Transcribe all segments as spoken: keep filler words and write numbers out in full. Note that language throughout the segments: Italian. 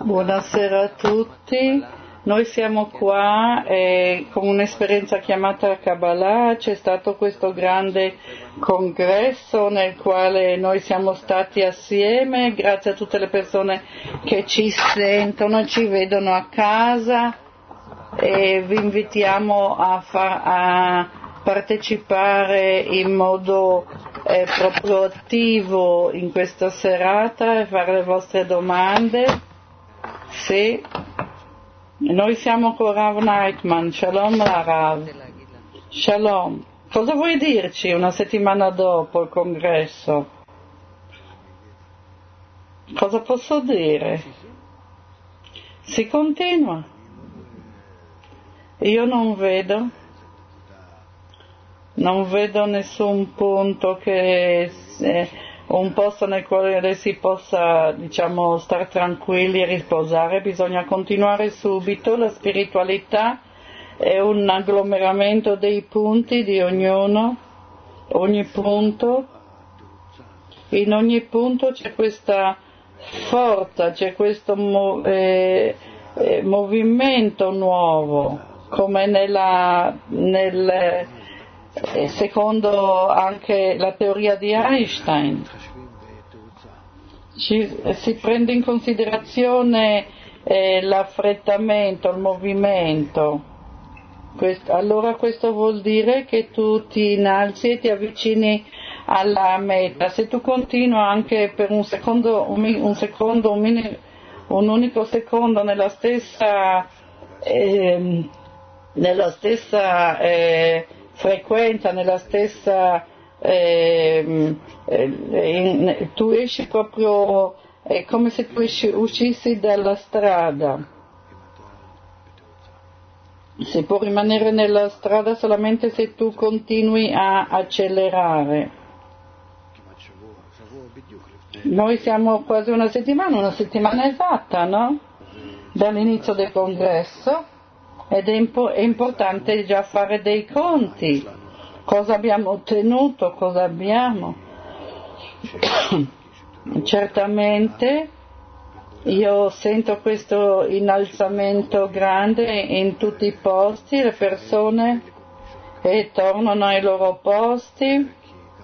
Buonasera a tutti, noi siamo qua e con un'esperienza chiamata Kabbalah c'è stato questo grande congresso nel quale noi siamo stati assieme, grazie a tutte le persone che ci sentono e ci vedono a casa e vi invitiamo a, far, a partecipare in modo eh, proprio attivo in questa serata e fare le vostre domande. Sì, noi siamo con Rav Neitman, Shalom Rav, Shalom. Cosa vuoi dirci una settimana dopo il congresso? Cosa posso dire? Si continua. Io non vedo, non vedo nessun punto che... Eh, un posto nel quale si possa, diciamo, star tranquilli e riposare, bisogna continuare subito. La spiritualità è un agglomeramento dei punti di ognuno, ogni punto, in ogni punto c'è questa forza, c'è questo mo- eh, eh, movimento nuovo, come nella, nel, eh, secondo anche la teoria di Einstein. Ci, si prende in considerazione eh, l'affrettamento, il movimento. Questo, allora questo vuol dire che tu ti innalzi e ti avvicini alla meta. Se tu continui anche per un secondo, un, un, secondo, un, mini, un unico secondo nella stessa, eh, nella stessa eh, frequenza, nella stessa Eh, eh, in, tu esci proprio, è come se tu esci, uscissi dalla strada. Si può rimanere nella strada solamente se tu continui a accelerare. Noi siamo quasi una settimana, una settimana esatta, no? Dall'inizio del congresso, ed è, impo- è importante già fare dei conti. Cosa abbiamo ottenuto, cosa abbiamo? Certamente io sento questo innalzamento grande in tutti i posti, le persone eh, tornano ai loro posti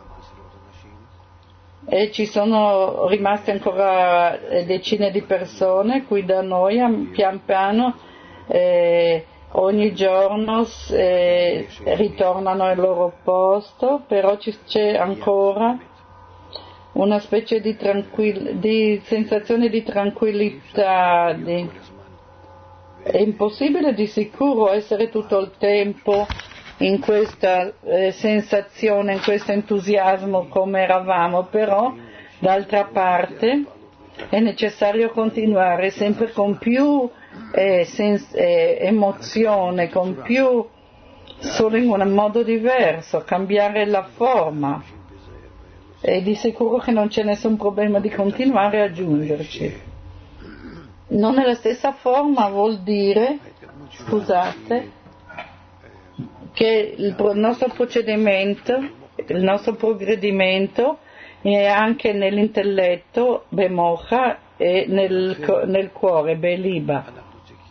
e ci sono rimaste ancora decine di persone qui da noi, pian piano eh, ogni giorno eh, ritornano al loro posto, però ci, c'è ancora una specie di, tranquill- di sensazione di tranquillità. Di... È impossibile di sicuro essere tutto il tempo in questa eh, sensazione, in questo entusiasmo come eravamo, però d'altra parte è necessario continuare sempre con più Eh, sens- eh, emozione, con più, solo in un modo diverso, cambiare la forma, e di sicuro che non c'è nessun problema di continuare a aggiungerci. Non nella stessa forma vuol dire, scusate, che il nostro procedimento, il nostro progredimento è anche nell'intelletto, bemocha, e nel, nel cuore, beliba.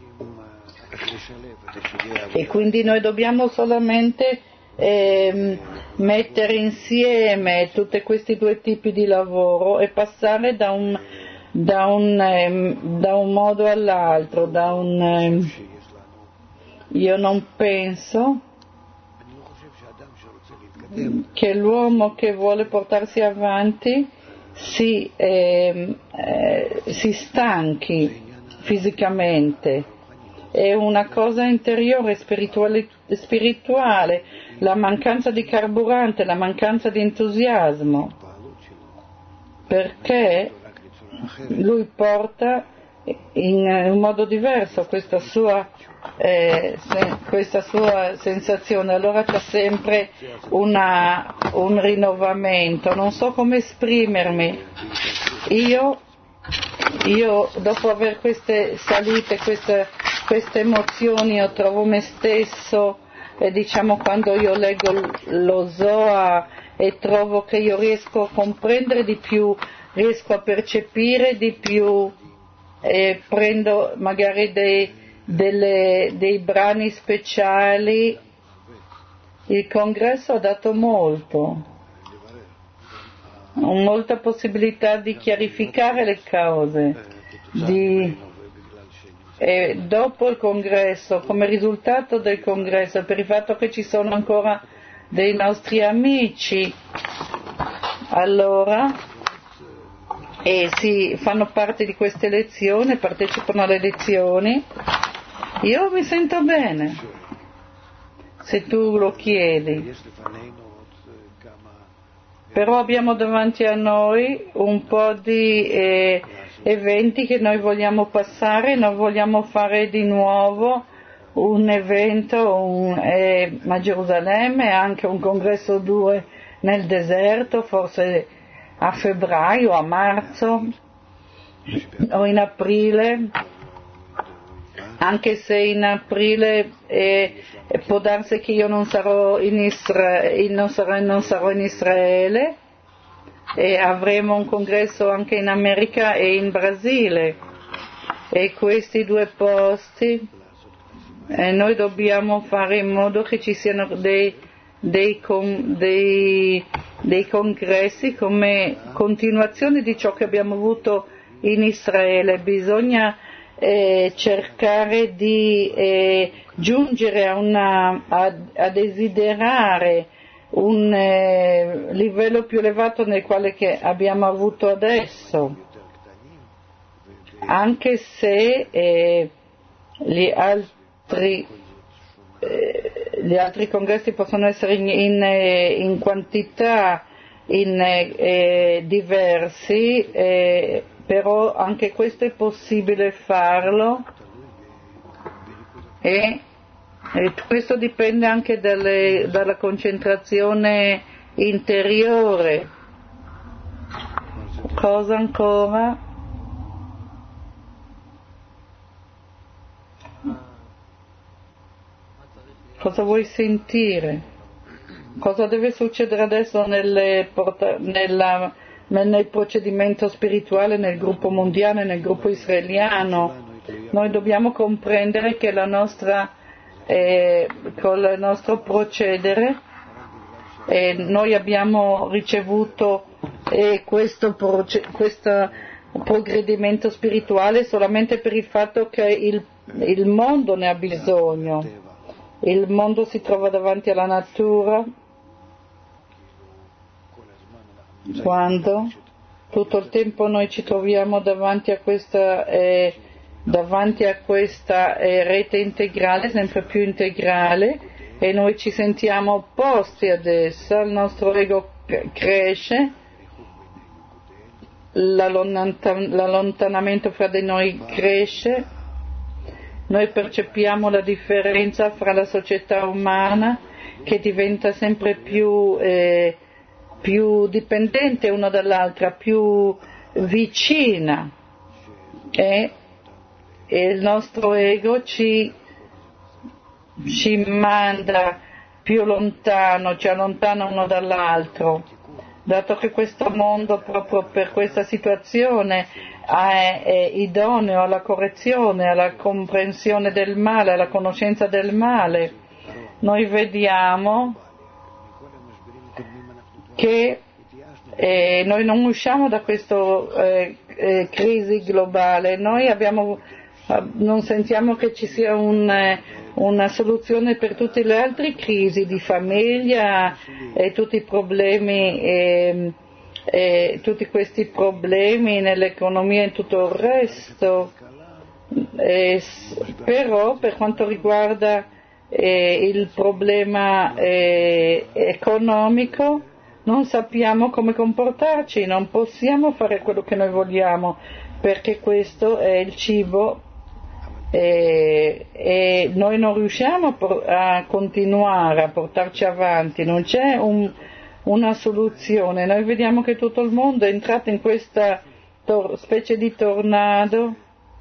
E quindi noi dobbiamo solamente eh, mettere insieme tutti questi due tipi di lavoro e passare da un, da un, eh, da un modo all'altro, da un, eh, io non penso che l'uomo che vuole portarsi avanti si, eh, eh, si stanchi fisicamente. È una cosa interiore, spirituale, spirituale, la mancanza di carburante, la mancanza di entusiasmo, perché lui porta in un modo diverso questa sua, eh, se, questa sua sensazione, allora c'è sempre una, un rinnovamento, non so come esprimermi. Io, io dopo aver queste salite, queste queste emozioni, io trovo me stesso, e diciamo quando io leggo lo Zohar e trovo che io riesco a comprendere di più, riesco a percepire di più e prendo magari dei, delle, dei brani speciali. Il congresso ha dato molto, molta possibilità di chiarificare le cause, di, e dopo il congresso, come risultato del congresso, per il fatto che ci sono ancora dei nostri amici, allora, e si fanno parte di queste lezioni, partecipano alle lezioni, io mi sento bene. Se tu lo chiedi. Però abbiamo davanti a noi un po' di eh, eventi che noi vogliamo passare, noi vogliamo fare di nuovo un evento un, eh, a Gerusalemme, anche un congresso due nel deserto, forse a febbraio, a marzo o in aprile. Anche se in aprile eh, può darsi che io non sarò in, Isra- non sarò, non sarò in Israele, e avremo un congresso anche in America e in Brasile, e questi due posti eh, noi dobbiamo fare in modo che ci siano dei, dei, con, dei, dei congressi come continuazione di ciò che abbiamo avuto in Israele. Bisogna Eh, cercare di eh, giungere a, una, a, a desiderare un eh, livello più elevato nel quale che abbiamo avuto adesso, anche se eh, gli altri eh, gli altri congressi possono essere in, in, in quantità in, eh, diversi, eh, però anche questo è possibile farlo, e, e questo dipende anche dalle, dalla concentrazione interiore. Cosa ancora? Cosa vuoi sentire? Cosa deve succedere adesso nelle porta- nella, nel procedimento spirituale, nel gruppo mondiale, nel gruppo israeliano? Noi dobbiamo comprendere che la nostra, eh, con il nostro procedere, eh, noi abbiamo ricevuto eh, questo, proce- questo progredimento spirituale solamente per il fatto che il, il mondo ne ha bisogno. Il mondo si trova davanti alla natura, quando tutto il tempo noi ci troviamo davanti a questa, eh, davanti a questa eh, rete integrale, sempre più integrale, e noi ci sentiamo opposti ad essa, il nostro ego cresce, l'allontanamento fra di noi cresce, noi percepiamo la differenza fra la società umana che diventa sempre più, eh, più dipendente una dall'altra, più vicina, e, e il nostro ego ci, ci manda più lontano, ci allontana uno dall'altro, dato che questo mondo proprio per questa situazione è, è idoneo alla correzione, alla comprensione del male, alla conoscenza del male. Noi vediamo che eh, noi non usciamo da questa eh, eh, crisi globale, noi abbiamo, non sentiamo che ci sia un, eh, una soluzione per tutte le altre crisi di famiglia e tutti i problemi, eh, eh, tutti questi problemi nell'economia e tutto il resto, eh, però per quanto riguarda eh, il problema eh, economico non sappiamo come comportarci, non possiamo fare quello che noi vogliamo, perché questo è il cibo e, e noi non riusciamo a, por- a continuare a portarci avanti, non c'è un, una soluzione. Noi vediamo che tutto il mondo è entrato in questa tor- specie di tornado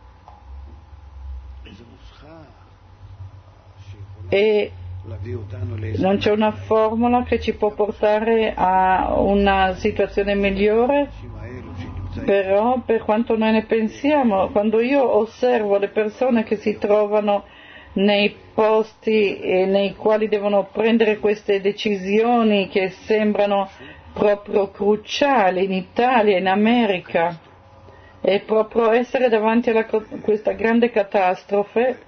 e non c'è una formula che ci può portare a una situazione migliore. Però per quanto noi ne pensiamo, quando io osservo le persone che si trovano nei posti eh, nei quali devono prendere queste decisioni che sembrano proprio cruciali in Italia, in America, e proprio essere davanti a questa grande catastrofe,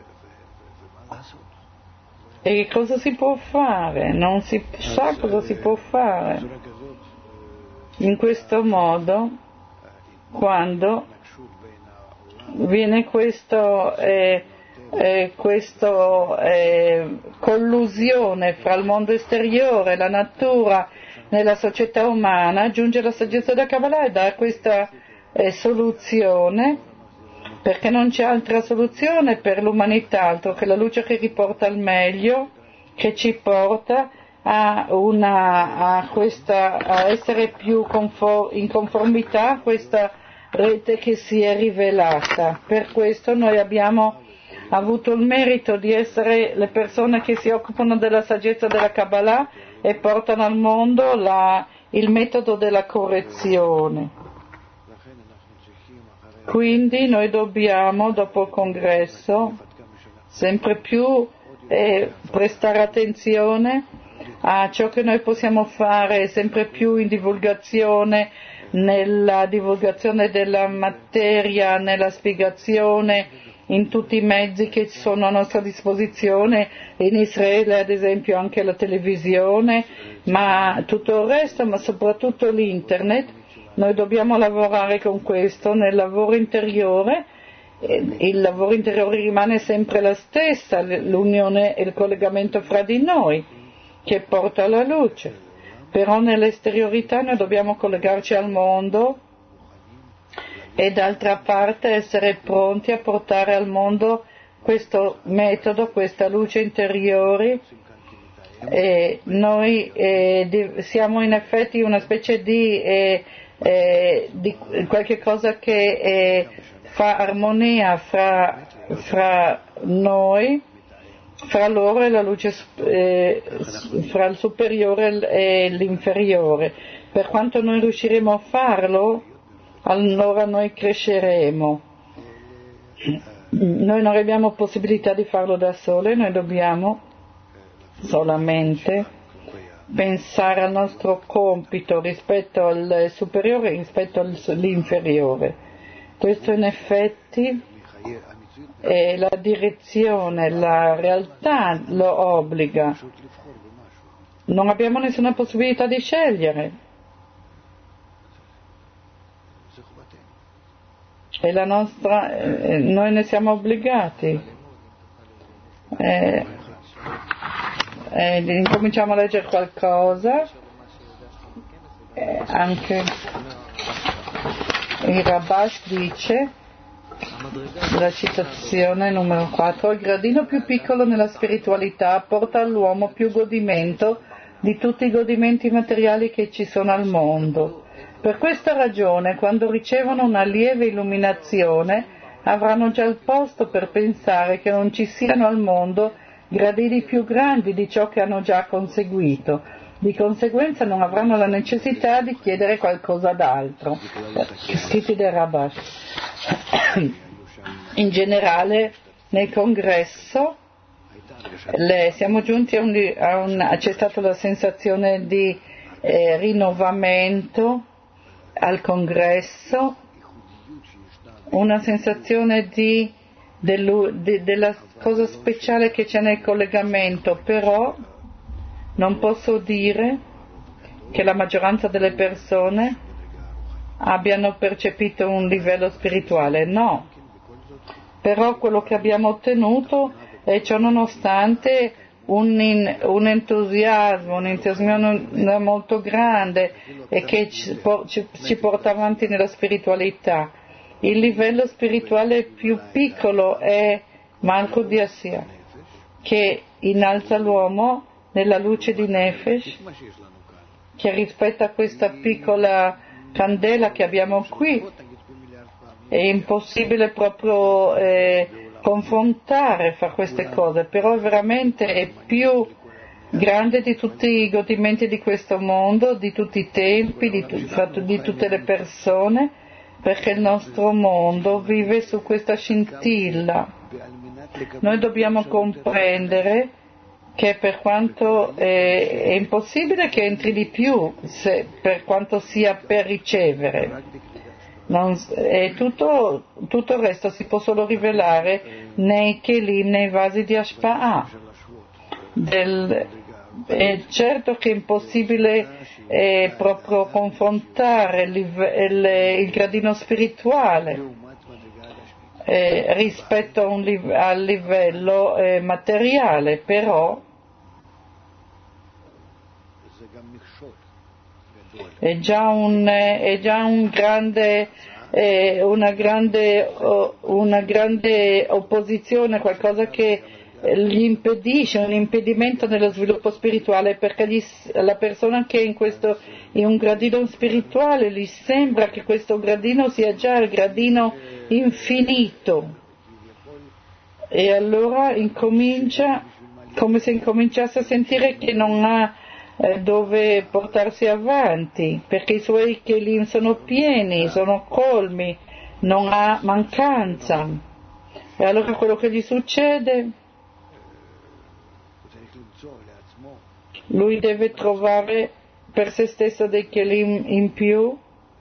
e che cosa si può fare? Non si sa cosa si può fare. In questo modo, quando viene questo, eh, eh, questo eh, collusione fra il mondo esteriore, la natura, nella società umana, giunge la saggezza della Kabbalah e dà questa eh, soluzione, perché non c'è altra soluzione per l'umanità altro che la luce che riporta al meglio, che ci porta a, una, a, questa, a essere più confor- in conformità a questa rete che si è rivelata. Per questo noi abbiamo avuto il merito di essere le persone che si occupano della saggezza della Kabbalah e portano al mondo la, il metodo della correzione. Quindi noi dobbiamo, dopo il congresso, sempre più eh, prestare attenzione a ciò che noi possiamo fare sempre più in divulgazione, nella divulgazione della materia, nella spiegazione in tutti i mezzi che sono a nostra disposizione, in Israele ad esempio anche la televisione, ma tutto il resto, ma soprattutto l'internet. Noi dobbiamo lavorare con questo nel lavoro interiore. Il lavoro interiore rimane sempre la stessa, l'unione e il collegamento fra di noi che porta alla luce, però nell'esteriorità noi dobbiamo collegarci al mondo e d'altra parte essere pronti a portare al mondo questo metodo, questa luce interiore. E noi eh, di, siamo in effetti una specie di, eh, eh, di qualche cosa che eh, fa armonia fra, fra noi, fra loro e la luce, eh, fra il superiore e l'inferiore. Per quanto noi riusciremo a farlo, allora noi cresceremo. Noi non abbiamo possibilità di farlo da sole, noi dobbiamo solamente pensare al nostro compito rispetto al superiore e rispetto all'inferiore. Questo in effetti è la direzione, la realtà lo obbliga. Non abbiamo nessuna possibilità di scegliere. E la nostra, eh, noi ne siamo obbligati. Eh, eh, incominciamo a leggere qualcosa, eh, anche il Rabash dice, la citazione numero quattro, il gradino più piccolo nella spiritualità porta all'uomo più godimento di tutti i godimenti materiali che ci sono al mondo. Per questa ragione, quando ricevono una lieve illuminazione, avranno già il posto per pensare che non ci siano al mondo gradini più grandi di ciò che hanno già conseguito. Di conseguenza non avranno la necessità di chiedere qualcosa d'altro. Scritti del Rabash. In generale, nel congresso le, siamo giunti a un, a un, c'è stata la sensazione di eh, rinnovamento al congresso, una sensazione di, di, della cosa speciale che c'è nel collegamento, però non posso dire che la maggioranza delle persone abbiano percepito un livello spirituale, no. Però quello che abbiamo ottenuto è ciò nonostante un, in, un entusiasmo, un entusiasmo molto grande e che ci, ci, ci porta avanti nella spiritualità. Il livello spirituale più piccolo è Malchut di Assia, che innalza l'uomo nella luce di Nefesh, che rispetto a questa piccola candela che abbiamo qui è impossibile proprio eh, confrontare fra queste cose, però veramente è più grande di tutti i godimenti di questo mondo, di tutti i tempi, di, tu, di tutte le persone, perché il nostro mondo vive su questa scintilla. Noi dobbiamo comprendere che per quanto è, è impossibile che entri di più, se, per quanto sia per ricevere, non, e tutto, tutto il resto si può solo rivelare nei kelim, nei vasi di Ashpa'a. Del, è certo che è impossibile eh, proprio confrontare il, il, il gradino spirituale eh, rispetto a un, al livello eh, materiale, però è già un, è già un grande, eh, una, grande, una grande opposizione, qualcosa che gli impedisce, un impedimento nello sviluppo spirituale, perché gli, la persona che è in, questo, in un gradino spirituale gli sembra che questo gradino sia già il gradino infinito, e allora incomincia come se incominciasse a sentire che non ha eh, dove portarsi avanti, perché i suoi kelim sono pieni, sono colmi, non ha mancanza. E allora quello che gli succede, lui deve trovare per se stesso dei kelim in più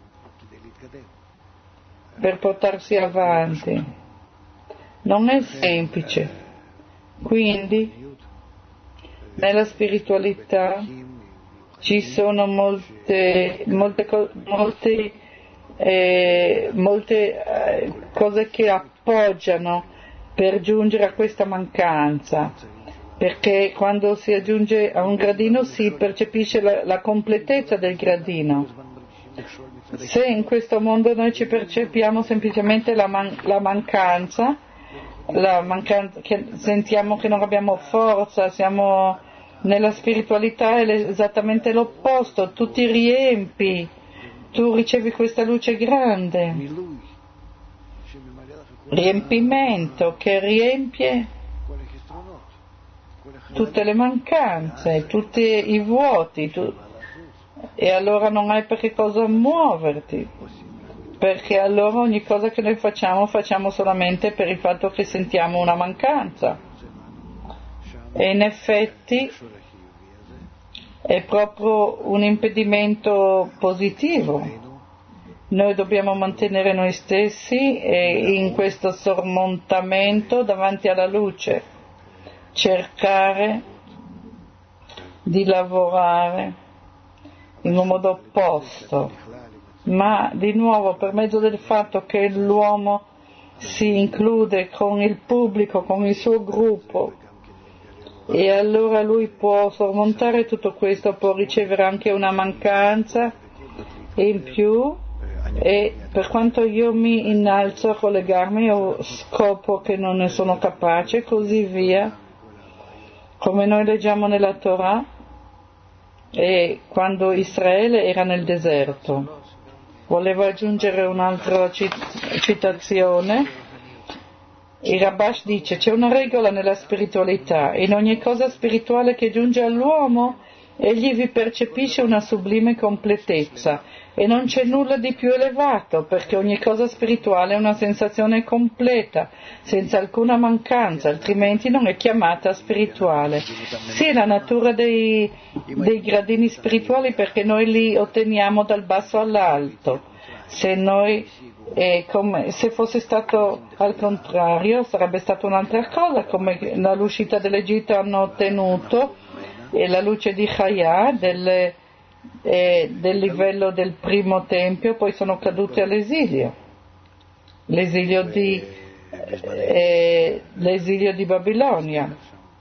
per portarsi avanti. Non è semplice. Quindi nella spiritualità ci sono molte, molte, molte, eh, molte eh, cose che appoggiano per giungere a questa mancanza, perché quando si aggiunge a un gradino si percepisce la, la completezza del gradino. Se in questo mondo noi ci percepiamo semplicemente la, man- la mancanza, la mancanza, che sentiamo che non abbiamo forza, siamo nella spiritualità è esattamente l'opposto, tu ti riempi, tu ricevi questa luce grande, riempimento che riempie tutte le mancanze, tutti i vuoti, tu, e allora non hai per che cosa muoverti, perché allora ogni cosa che noi facciamo facciamo solamente per il fatto che sentiamo una mancanza, e in effetti è proprio un impedimento positivo. Noi dobbiamo mantenere noi stessi in questo sormontamento davanti alla luce, cercare di lavorare in un modo opposto, ma di nuovo per mezzo del fatto che l'uomo si include con il pubblico, con il suo gruppo, e allora lui può sormontare tutto questo, può ricevere anche una mancanza in più, e per quanto io mi innalzo a collegarmi io scopro che non ne sono capace, così via, come noi leggiamo nella Torah. E quando Israele era nel deserto, volevo aggiungere un'altra citazione. Il Rabash dice: c'è una regola nella spiritualità, in ogni cosa spirituale che giunge all'uomo egli vi percepisce una sublime completezza, e non c'è nulla di più elevato, perché ogni cosa spirituale è una sensazione completa, senza alcuna mancanza, altrimenti non è chiamata spirituale. Sì, la natura dei, dei gradini spirituali, perché noi li otteniamo dal basso all'alto. Se noi, eh, come, se fosse stato al contrario, sarebbe stata un'altra cosa, come dall'uscita dell'Egitto hanno ottenuto e la luce di Chaya del, eh, del livello del primo tempio, poi sono caduti all'esilio, l'esilio di, eh, l'esilio di Babilonia.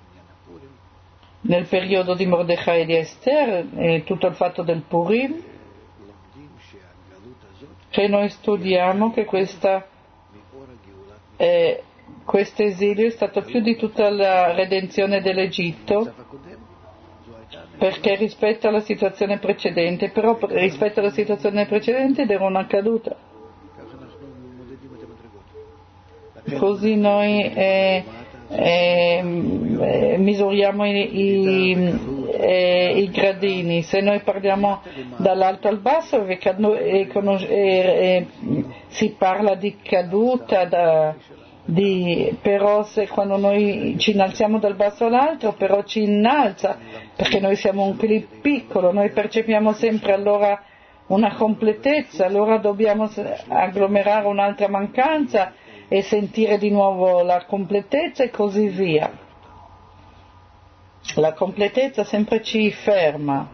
Nel periodo di Mordechai e di Esther, eh, tutto il fatto del Purim, che noi studiamo che questa, eh, questo esilio è stato più di tutta la redenzione dell'Egitto, perché rispetto alla situazione precedente, però rispetto alla situazione precedente era una caduta. Così noi eh, eh, misuriamo i, i, eh, i gradini. Se noi parliamo dall'alto al basso e, e, e, e, si parla di caduta, da, di, però se quando noi ci innalziamo dal basso all'alto, però ci innalza, perché noi siamo un clip piccolo, noi percepiamo sempre allora una completezza, allora dobbiamo agglomerare un'altra mancanza e sentire di nuovo la completezza e così via. La completezza sempre ci ferma.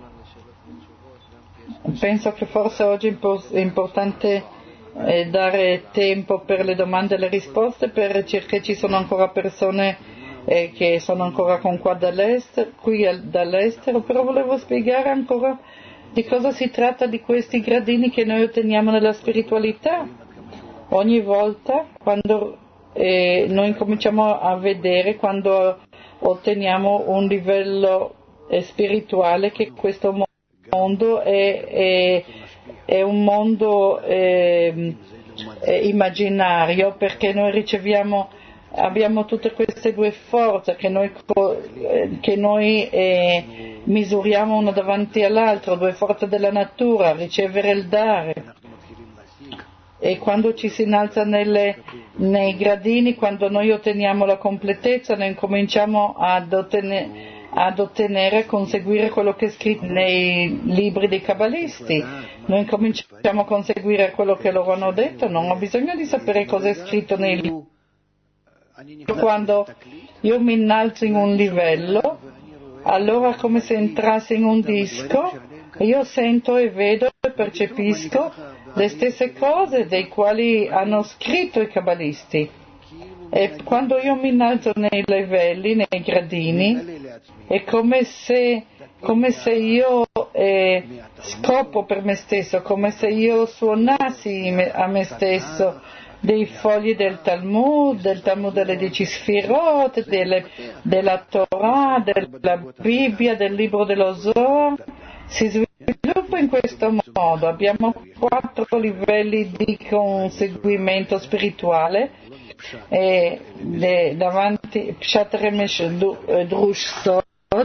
Penso che forse oggi è importante eh, dare tempo per le domande e le risposte, perché ci sono ancora persone eh, che sono ancora con qua dall'estero, qui dall'estero, però volevo spiegare ancora di cosa si tratta di questi gradini che noi otteniamo nella spiritualità. Ogni volta quando eh, noi cominciamo a vedere, quando otteniamo un livello eh, spirituale, che questo mondo è, è, è un mondo eh, è immaginario, perché noi riceviamo, abbiamo tutte queste due forze che noi, che noi eh, misuriamo una davanti all'altro, due forze della natura, ricevere e il dare. E quando ci si innalza nelle, nei gradini, quando noi otteniamo la completezza, noi cominciamo ad ottenere, ad ottenere, a conseguire quello che è scritto nei libri dei cabalisti. Noi cominciamo a conseguire quello che loro hanno detto, non ho bisogno di sapere cosa è scritto nei libri. Quando io mi innalzo in un livello, allora è come se entrassi in un disco, io sento e vedo e percepisco le stesse cose dei quali hanno scritto i cabalisti. E quando io mi innalzo nei livelli, nei gradini, è come se, come se io eh, scopro per me stesso, come se io suonassi a me stesso dei fogli del Talmud, del Talmud delle dieci Sfirot, delle, della Torah, della Bibbia, del libro dello Zohar. Si sviluppa in questo modo. Abbiamo quattro livelli di conseguimento spirituale e le, davanti Pshat Remesh Drush Sod,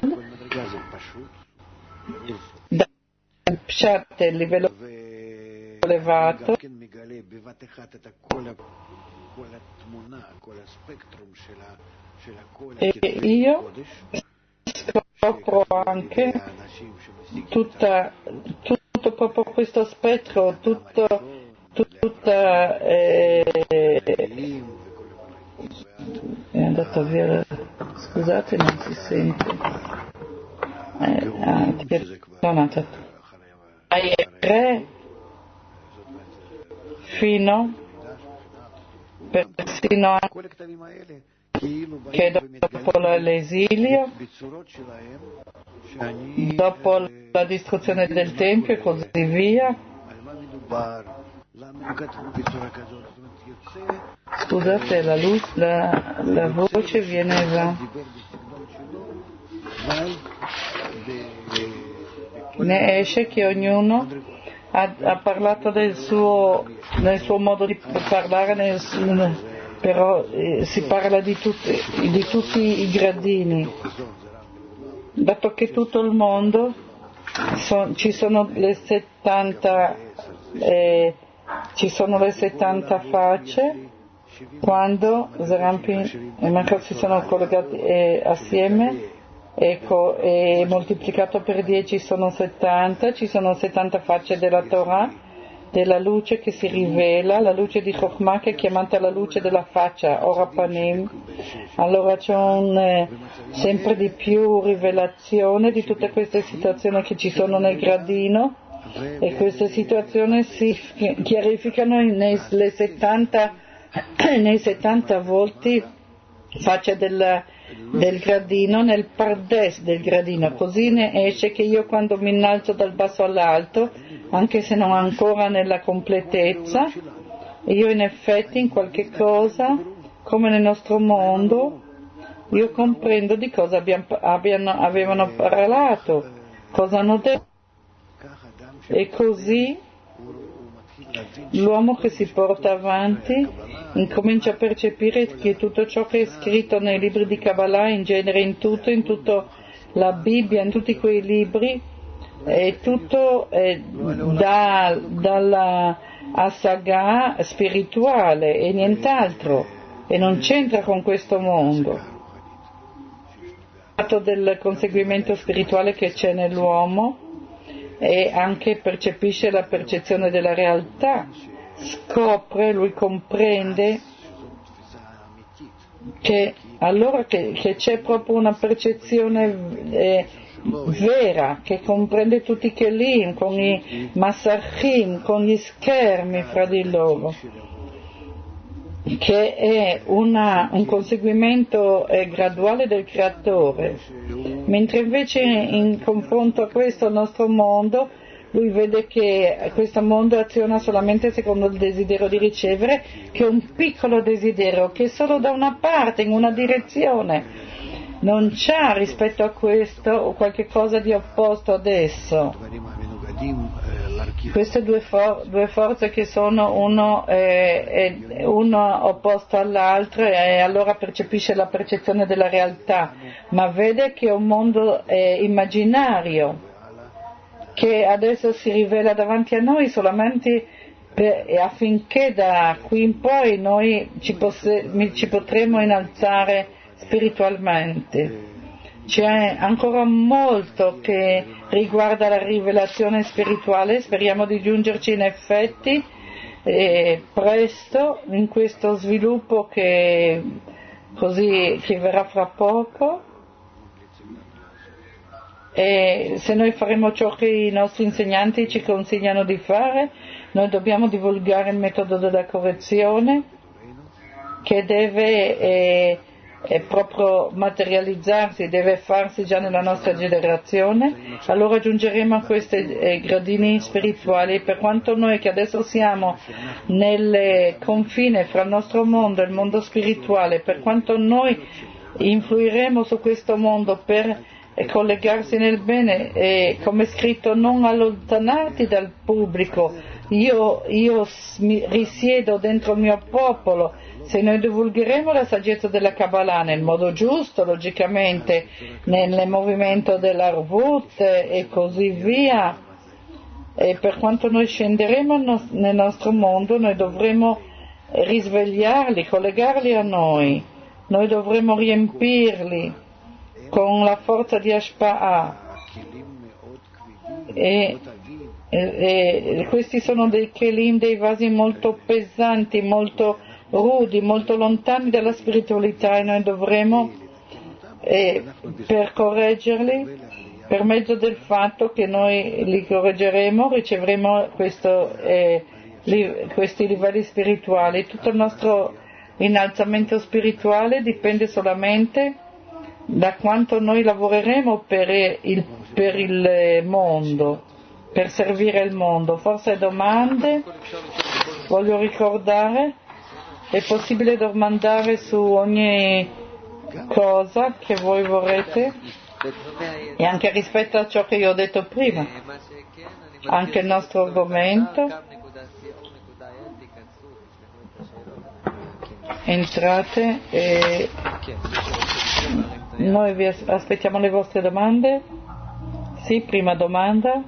Pshat il livello elevato, e io scopro anche tutta, tutto proprio questo spettro, tutto, tutta eh, è andato via, scusate, non si sente, eh, ah, ai re fino persino che dopo l'esilio, dopo la distruzione del Tempio e così via. Scusate, la, luce, la, la voce viene va. Ne esce che ognuno ha, ha parlato del suo, nel suo modo di parlare, nel, però eh, si parla di tutti, di tutti i gradini, dato che tutto il mondo so, ci sono le settanta eh, ci sono le settanta facce, quando Zerampi e Machal si sono collegati eh, assieme, ecco, e moltiplicato per dieci sono settanta, ci sono settanta facce della Torah, della luce che si rivela, la luce di Chokhmah che è chiamata la luce della faccia, Ora Panim. Allora c'è un, eh, sempre di più rivelazione di tutte queste situazioni che ci sono nel gradino, e queste situazioni si chiarificano nei, nei, settanta, nei settanta volti faccia del, del gradino, nel pardes del gradino. Così ne esce che io, quando mi innalzo dal basso all'alto, anche se non ancora nella completezza, io in effetti in qualche cosa, come nel nostro mondo, io comprendo di cosa abbiamo, abbiano, avevano parlato, cosa hanno detto, e così l'uomo che si porta avanti incomincia a percepire che tutto ciò che è scritto nei libri di Kabbalah, in genere in tutto, in tutto la Bibbia, in tutti quei libri, è tutto eh, da, dalla Asagà spirituale e nient'altro, e non c'entra con questo mondo. Il fatto del conseguimento spirituale che c'è nell'uomo e anche percepisce la percezione della realtà, scopre, lui comprende che allora che, che c'è proprio una percezione eh, vera, che comprende tutti i kelim, con i masachim, con gli schermi fra di loro, che è una, un conseguimento eh, graduale del creatore, mentre invece in confronto a questo nostro mondo lui vede che questo mondo aziona solamente secondo il desiderio di ricevere, che è un piccolo desiderio, che è solo da una parte, in una direzione, non c'ha rispetto a questo qualche cosa di opposto adesso. Queste due, for- due forze che sono uno, eh, eh, uno opposto all'altro, e allora percepisce la percezione della realtà, ma vede che è un mondo eh, immaginario, che adesso si rivela davanti a noi solamente per, affinché da qui in poi noi ci, posse, ci potremo innalzare spiritualmente. C'è ancora molto che riguarda la rivelazione spirituale, speriamo di giungerci in effetti eh, presto in questo sviluppo che, così, che verrà fra poco. E se noi faremo ciò che i nostri insegnanti ci consigliano di fare, noi dobbiamo divulgare il metodo della correzione, che deve eh, eh, proprio materializzarsi, deve farsi già nella nostra generazione. Allora giungeremo a questi eh, gradini spirituali. Per quanto noi che adesso siamo nel confine fra il nostro mondo e il mondo spirituale, per quanto noi influiremo su questo mondo per e collegarsi nel bene, e come è scritto non allontanarti dal pubblico, io, io risiedo dentro il mio popolo. Se noi divulgheremo la saggezza della Kabbalah nel modo giusto, logicamente nel movimento dell'Arvut e così via, e per quanto noi scenderemo nel nostro mondo, noi dovremo risvegliarli, collegarli a noi, noi dovremo riempirli con la forza di Ashpa'a, e, e, e questi sono dei kelim, dei vasi molto pesanti, molto rudi, molto lontani dalla spiritualità, e noi dovremo eh, per correggerli, per mezzo del fatto che noi li correggeremo, riceveremo questo, eh, li, questi livelli spirituali. Tutto il nostro innalzamento spirituale dipende solamente da quanto noi lavoreremo per il, per il mondo, per servire il mondo. Forse domande? Voglio ricordare, è possibile domandare su ogni cosa che voi vorrete, e anche rispetto a ciò che io ho detto prima, anche il nostro argomento. Entrate e noi vi aspettiamo le vostre domande. Sì, prima domanda.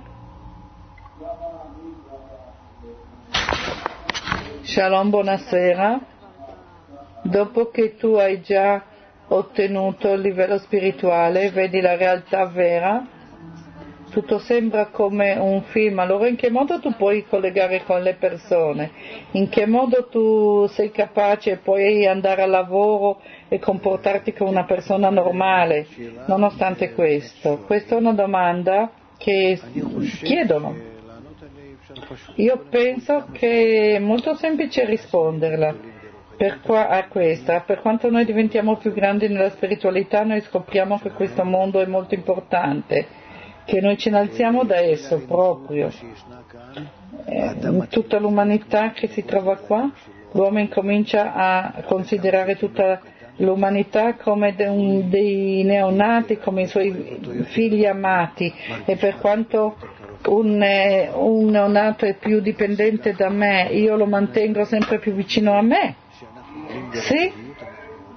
Shalom, buonasera. Dopo che tu hai già ottenuto il livello spirituale, vedi la realtà vera, tutto sembra come un film. Allora in che modo tu puoi collegare con le persone? In che modo tu sei capace poi andare al lavoro e comportarti come una persona normale, nonostante questo? Questa è una domanda che chiedono. Io penso che è molto semplice risponderla per qua, a questa. Per quanto noi diventiamo più grandi nella spiritualità, noi scopriamo che questo mondo è molto importante, che noi ci innalziamo da esso proprio. Eh, tutta l'umanità che si trova qua, l'uomo incomincia a considerare tutta l'umanità come de un, dei neonati, come i suoi figli amati, e per quanto un, eh, un neonato è più dipendente da me, io lo mantengo sempre più vicino a me. Sì?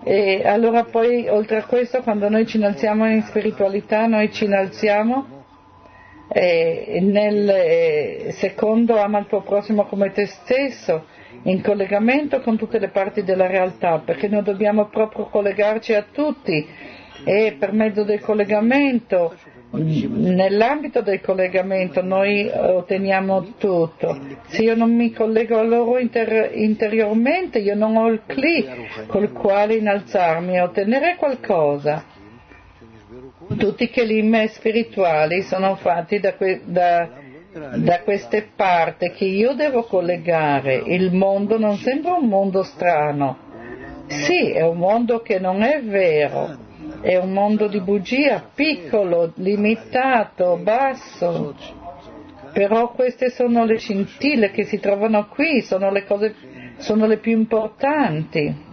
E allora poi oltre a questo, quando noi ci innalziamo in spiritualità, noi ci innalziamo eh, nel eh, secondo ama il tuo prossimo come te stesso, in collegamento con tutte le parti della realtà, perché noi dobbiamo proprio collegarci a tutti e per mezzo del collegamento, nell'ambito del collegamento noi otteniamo tutto. Se io non mi collego a loro inter- interiormente, io non ho il cli col quale innalzarmi e ottenere qualcosa. Tutti i kelim spirituali sono fatti da, que- da, da queste parti che io devo collegare. Il mondo non sembra un mondo strano, sì, è un mondo che non è vero, è un mondo di bugia, piccolo, limitato, basso, però queste sono le scintille che si trovano qui, sono le cose, sono le più importanti.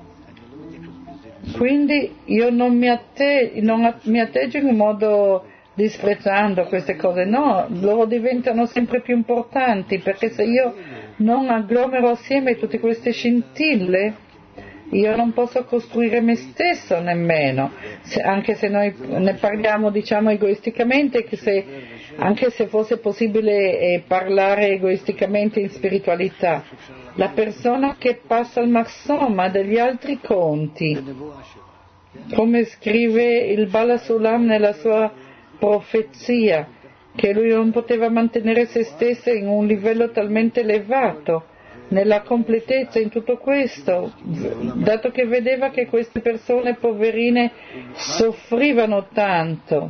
Quindi io non mi, atte- non a- mi atteggio in un modo disprezzando queste cose, no, loro diventano sempre più importanti, perché se io non agglomero assieme tutte queste scintille, io non posso costruire me stesso nemmeno, se, anche se noi ne parliamo diciamo egoisticamente, che se, anche se fosse possibile eh, parlare egoisticamente in spiritualità, la persona che passa il mahsom ha degli altri conti, come scrive il Bala Sulam nella sua profezia, che lui non poteva mantenere se stesso in un livello talmente elevato, nella completezza in tutto questo, dato che vedeva che queste persone poverine soffrivano tanto,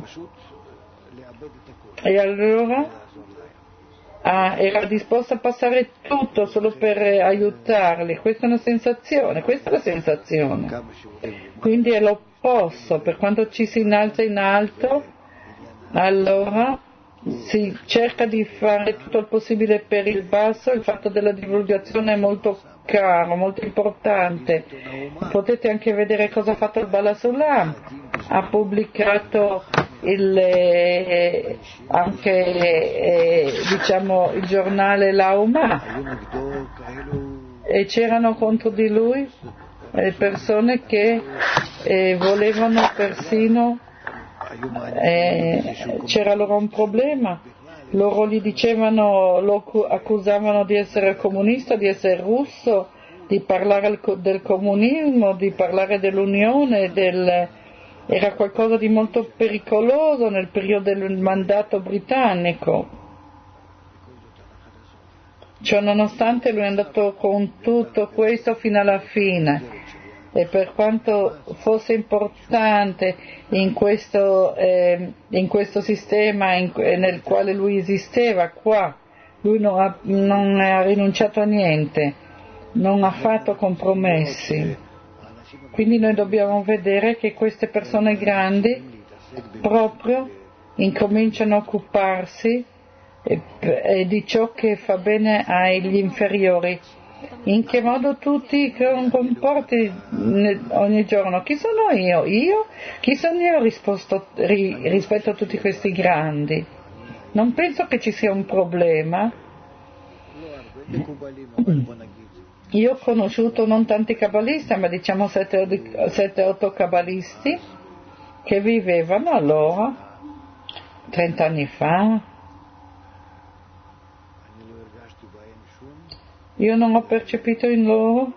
e allora ah, era disposto a passare tutto solo per aiutarli. Questa è una sensazione, questa è la sensazione, quindi è l'opposto. Per quando ci si innalza in alto, allora si cerca di fare tutto il possibile per il basso. Il fatto della divulgazione è molto caro, molto importante. Potete anche vedere cosa ha fatto il Bala Sulam. Ha pubblicato il, eh, anche eh, diciamo il giornale La Umah, e c'erano contro di lui eh, persone che eh, volevano persino Eh, c'era loro un problema, loro gli dicevano, lo accusavano di essere comunista, di essere russo, di parlare del comunismo, di parlare dell'Unione, del, era qualcosa di molto pericoloso nel periodo del mandato britannico. Ciò nonostante lui è andato con tutto questo fino alla fine. E per quanto fosse importante in questo, eh, in questo sistema in, nel quale lui esisteva qua, lui non ha, non ha rinunciato a niente, non ha fatto compromessi. Quindi noi dobbiamo vedere che queste persone grandi proprio incominciano a occuparsi eh, eh, di ciò che fa bene agli inferiori. In che modo tu ti comporti ogni giorno? Chi sono io? Io? Chi sono io risposto, ri, rispetto a tutti questi grandi? Non penso che ci sia un problema. Io ho conosciuto non tanti cabalisti, ma diciamo sette otto cabalisti che vivevano allora, trent'anni fa. Io non ho percepito in loro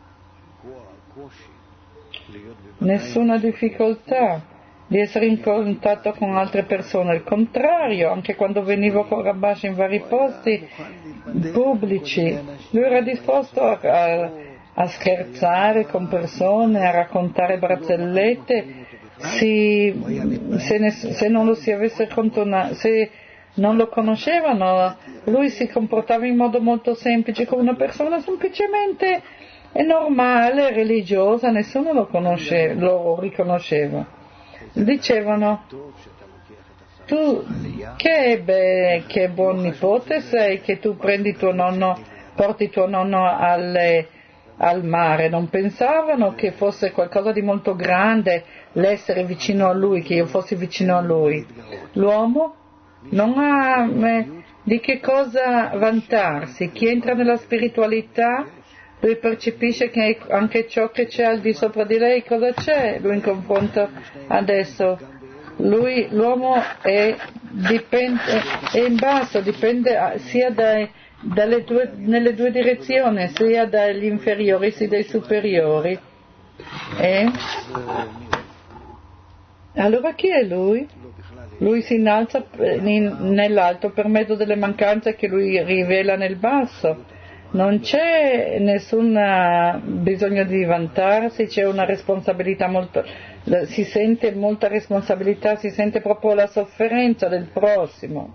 nessuna difficoltà di essere in contatto con altre persone, al contrario, anche quando venivo con Rabash in vari posti pubblici, lui era disposto a, a, a scherzare con persone, a raccontare barzellette, si, se, ne, se non lo si avesse contonato, se non lo conoscevano, lui si comportava in modo molto semplice, come una persona semplicemente normale, religiosa, nessuno lo conosceva, lo riconosceva. Dicevano: tu che, be- che buon nipote sei, che tu prendi tuo nonno, porti tuo nonno alle, al mare. Non pensavano che fosse qualcosa di molto grande l'essere vicino a lui, che io fossi vicino a lui. L'uomo non ha eh, di che cosa vantarsi. Chi entra nella spiritualità lui percepisce che anche ciò che c'è al di sopra di lei, cosa c'è lui in confronto adesso? Lui, l'uomo è, dipende, è in basso, dipende sia dai, dalle due, nelle due direzioni, sia dagli inferiori sia dai superiori. E allora chi è lui? Lui si innalza nell'alto per mezzo delle mancanze che lui rivela nel basso. Non c'è nessun bisogno di vantarsi, c'è una responsabilità molto, si sente molta responsabilità, si sente proprio la sofferenza del prossimo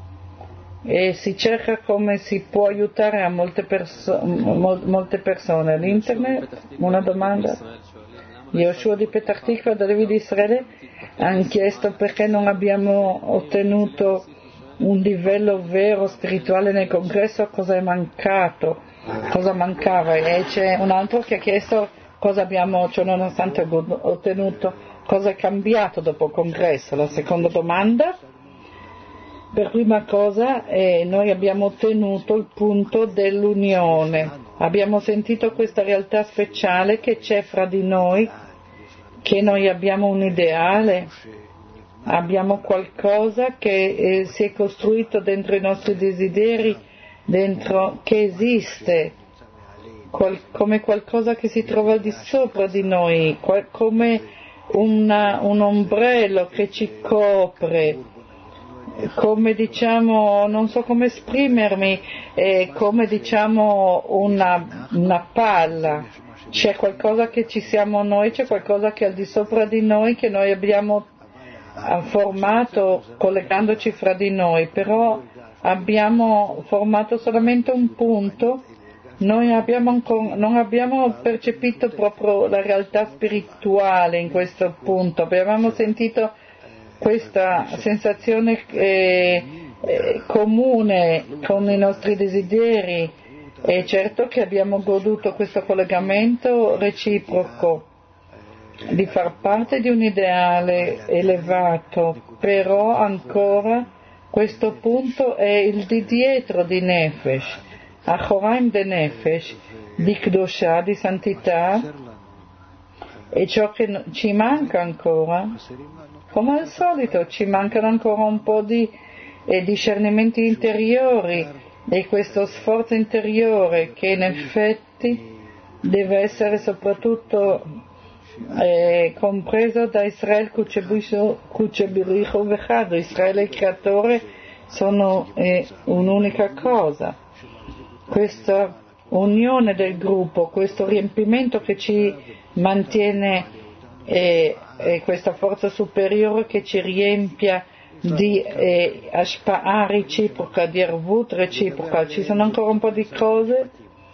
e si cerca come si può aiutare a molte, perso- molte persone. L'internet, una domanda? Yoshua di Petah Tikva da Levi di Israele hanno chiesto perché non abbiamo ottenuto un livello vero spirituale nel congresso, cosa è mancato, cosa mancava, e c'è un altro che ha chiesto cosa abbiamo, cioè nonostante ottenuto, cosa è cambiato dopo il congresso. La seconda domanda, per prima cosa, eh, noi abbiamo ottenuto il punto dell'unione, abbiamo sentito questa realtà speciale che c'è fra di noi, che noi abbiamo un ideale, abbiamo qualcosa che eh, si è costruito dentro i nostri desideri, dentro, che esiste, qual, come qualcosa che si trova al di sopra di noi, qual, come una, un ombrello che ci copre, come diciamo, non so come esprimermi, eh, come diciamo una, una palla. C'è qualcosa che ci siamo noi, c'è qualcosa che è al di sopra di noi, che noi abbiamo formato collegandoci fra di noi, però abbiamo formato solamente un punto, noi abbiamo ancora, non abbiamo percepito proprio la realtà spirituale in questo punto, avevamo sentito questa sensazione eh, eh, comune con i nostri desideri, e certo che abbiamo goduto questo collegamento reciproco di far parte di un ideale elevato, però ancora questo punto è il di dietro di Nefesh, Achoraim de Nefesh, di Kdosha, di santità, e ciò che ci manca ancora, come al solito, ci mancano ancora un po' di eh, discernimenti interiori, e questo sforzo interiore che in effetti deve essere soprattutto eh, compreso da Israele Kuchebiricho Vechado. Israele e il creatore sono eh, un'unica cosa. Questa unione del gruppo, questo riempimento che ci mantiene, eh, eh, questa forza superiore che ci riempia di eh, ashpa'a reciproca, di arvut reciproca. Ci sono ancora un po' di cose,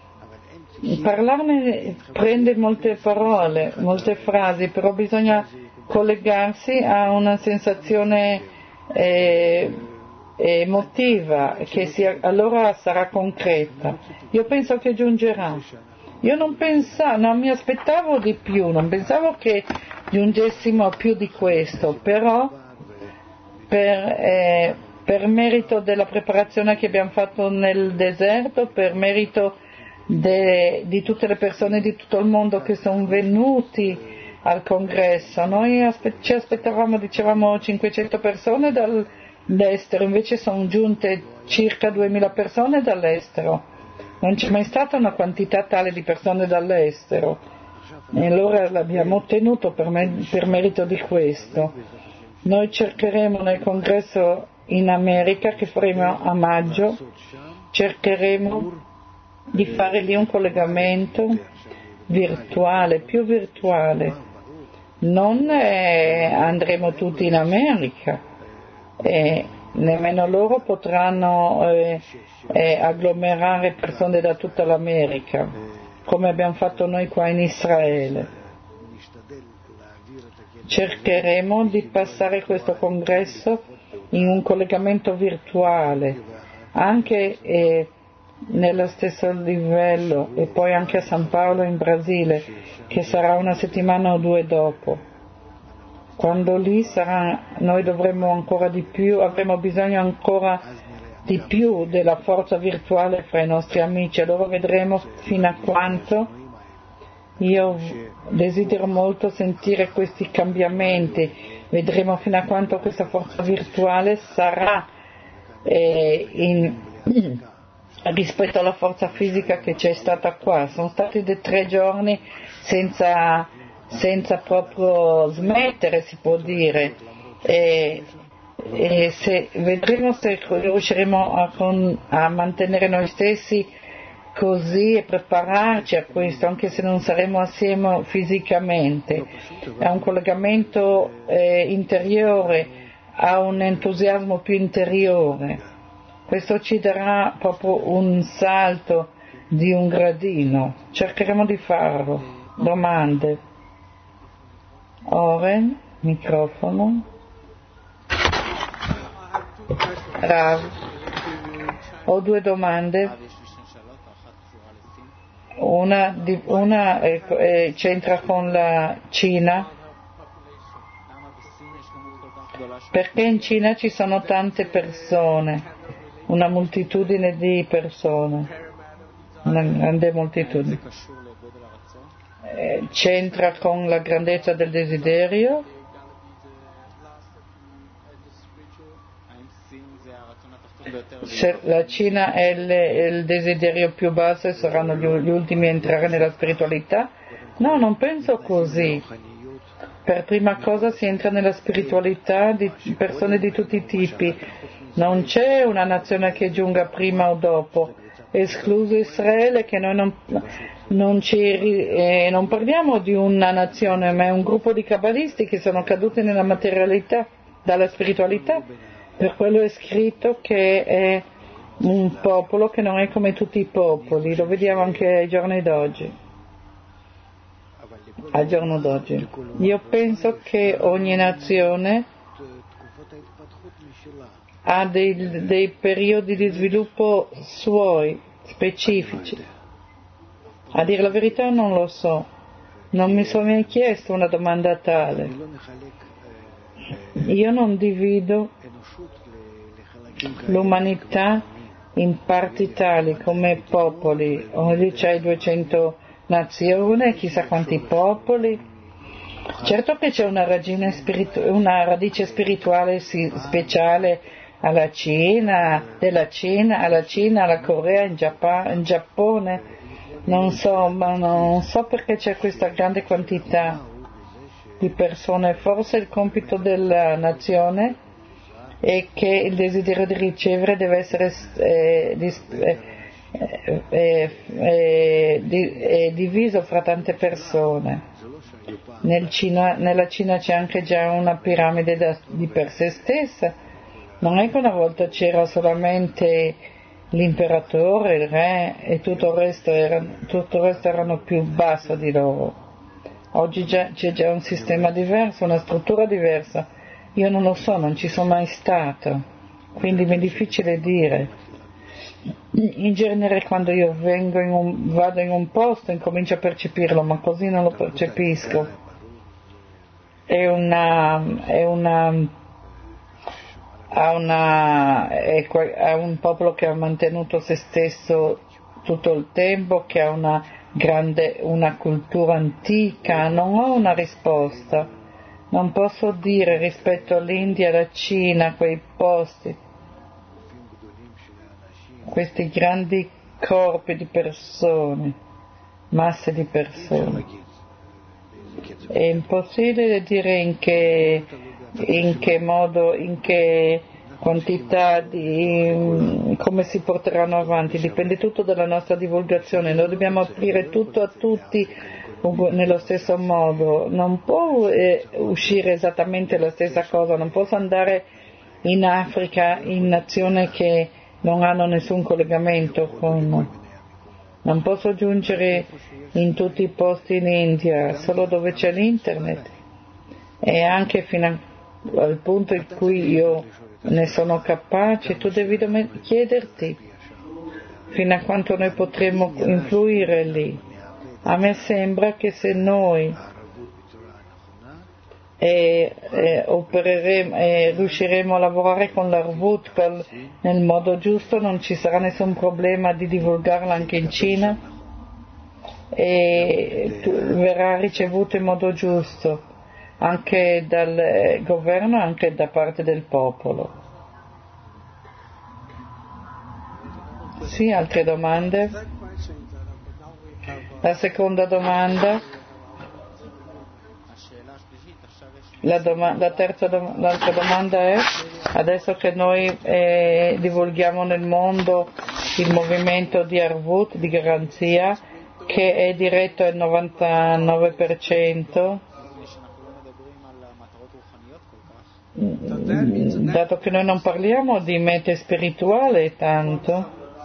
parlarne prende molte parole, molte frasi, però bisogna collegarsi a una sensazione eh, emotiva che sia, allora sarà concreta. Io penso che giungerà. Io non pensavo, non mi aspettavo di più, non pensavo che giungessimo a più di questo, però Per, eh, per merito della preparazione che abbiamo fatto nel deserto, per merito de, di tutte le persone di tutto il mondo che sono venuti al congresso. Noi aspe- ci aspettavamo, dicevamo, cinquecento persone dall'estero, invece sono giunte circa duemila persone dall'estero. Non c'è mai stata una quantità tale di persone dall'estero, e allora l'abbiamo ottenuto per, me- per merito di questo. Noi cercheremo nel congresso in America, che faremo a maggio, cercheremo di fare lì un collegamento virtuale, più virtuale. Non eh, andremo tutti in America, e nemmeno loro potranno eh, eh, agglomerare persone da tutta l'America, come abbiamo fatto noi qua in Israele. Cercheremo di passare questo congresso in un collegamento virtuale, anche eh, nello stesso livello, e poi anche a San Paolo in Brasile, che sarà una settimana o due dopo. Quando lì sarà, noi dovremo ancora di più, avremo bisogno ancora di più della forza virtuale fra i nostri amici, allora vedremo fino a quanto. Io desidero molto sentire questi cambiamenti, vedremo fino a quanto questa forza virtuale sarà eh, in, rispetto alla forza fisica che c'è stata qua. Sono stati dei tre giorni senza, senza proprio smettere, si può dire, e, e se, vedremo se riusciremo a, con, a mantenere noi stessi così e prepararci a questo, anche se non saremo assieme fisicamente. È un collegamento eh, interiore, ha un entusiasmo più interiore. Questo ci darà proprio un salto di un gradino. Cercheremo di farlo. Domande? Oren, microfono. Rav, ho due domande. Una, di, una eh, eh, c'entra con la Cina. Perché in Cina ci sono tante persone, una moltitudine di persone, una grande moltitudine. Eh, c'entra con la grandezza del desiderio? Se la Cina è il, il desiderio più basso e saranno gli, gli ultimi a entrare nella spiritualità? No, non penso così. Per prima cosa si entra nella spiritualità di persone di tutti i tipi. Non c'è una nazione che giunga prima o dopo, escluso Israele, che noi non, non, ci, eh, non parliamo di una nazione, ma è un gruppo di cabalisti che sono caduti nella materialità, dalla spiritualità. Per quello è scritto che è un popolo che non è come tutti i popoli, lo vediamo anche ai giorni d'oggi. Al giorno d'oggi. Io penso che ogni nazione ha dei, dei periodi di sviluppo suoi, specifici. A dire la verità non lo so, non mi sono mai chiesto una domanda tale. Io non divido l'umanità in parti tali come popoli, oggi c'è duecento nazioni, chissà quanti popoli. Certo che c'è una, spiritu- una radice spirituale speciale alla Cina, della Cina, alla Cina, alla Corea, in, Giappa- in Giappone, non so, ma non so perché c'è questa grande quantità di persone. Forse il compito della nazione è che il desiderio di ricevere deve essere eh, dis- eh, eh, eh, di- eh, diviso fra tante persone. Nel Cina, nella Cina c'è anche già una piramide da, di per sé stessa. Non è che una volta c'era solamente l'imperatore, il re e tutto il resto, era, tutto il resto erano più basso di loro. Oggi già, c'è già un sistema diverso, una struttura diversa. Io non lo so, non ci sono mai stato, quindi mi è difficile dire. In genere quando io vengo in un, vado in un posto incomincio a percepirlo, ma così non lo percepisco. È una, è una, ha una, è, è un popolo che ha mantenuto se stesso tutto il tempo, che ha una grande, una cultura antica. Non ho una risposta. Non posso dire rispetto all'India, alla Cina, quei posti, questi grandi corpi di persone, masse di persone. È impossibile dire in che, in che modo, in che quantità, di, come si porteranno avanti, dipende tutto dalla nostra divulgazione. Noi dobbiamo aprire tutto a tutti nello stesso modo, non può eh, uscire esattamente la stessa cosa, non posso andare in Africa, in nazioni che non hanno nessun collegamento con, non posso giungere in tutti i posti in India, solo dove c'è l'internet, e anche fino al punto in cui io ne sono capace, tu devi chiederti fino a quanto noi potremo influire lì. A me sembra che se noi e, e, opereremo, e riusciremo a lavorare con l'Arvut per, nel modo giusto, non ci sarà nessun problema di divulgarla anche in Cina e tu, verrà ricevuto in modo giusto anche dal governo e anche da parte del popolo. Sì, altre domande? La seconda domanda? La, doma- la terza dom- l'altra domanda è, adesso che noi eh, divulghiamo nel mondo il movimento di Arvut, di garanzia, che è diretto al novantanove per cento, dato che noi non parliamo di mete spirituale tanto,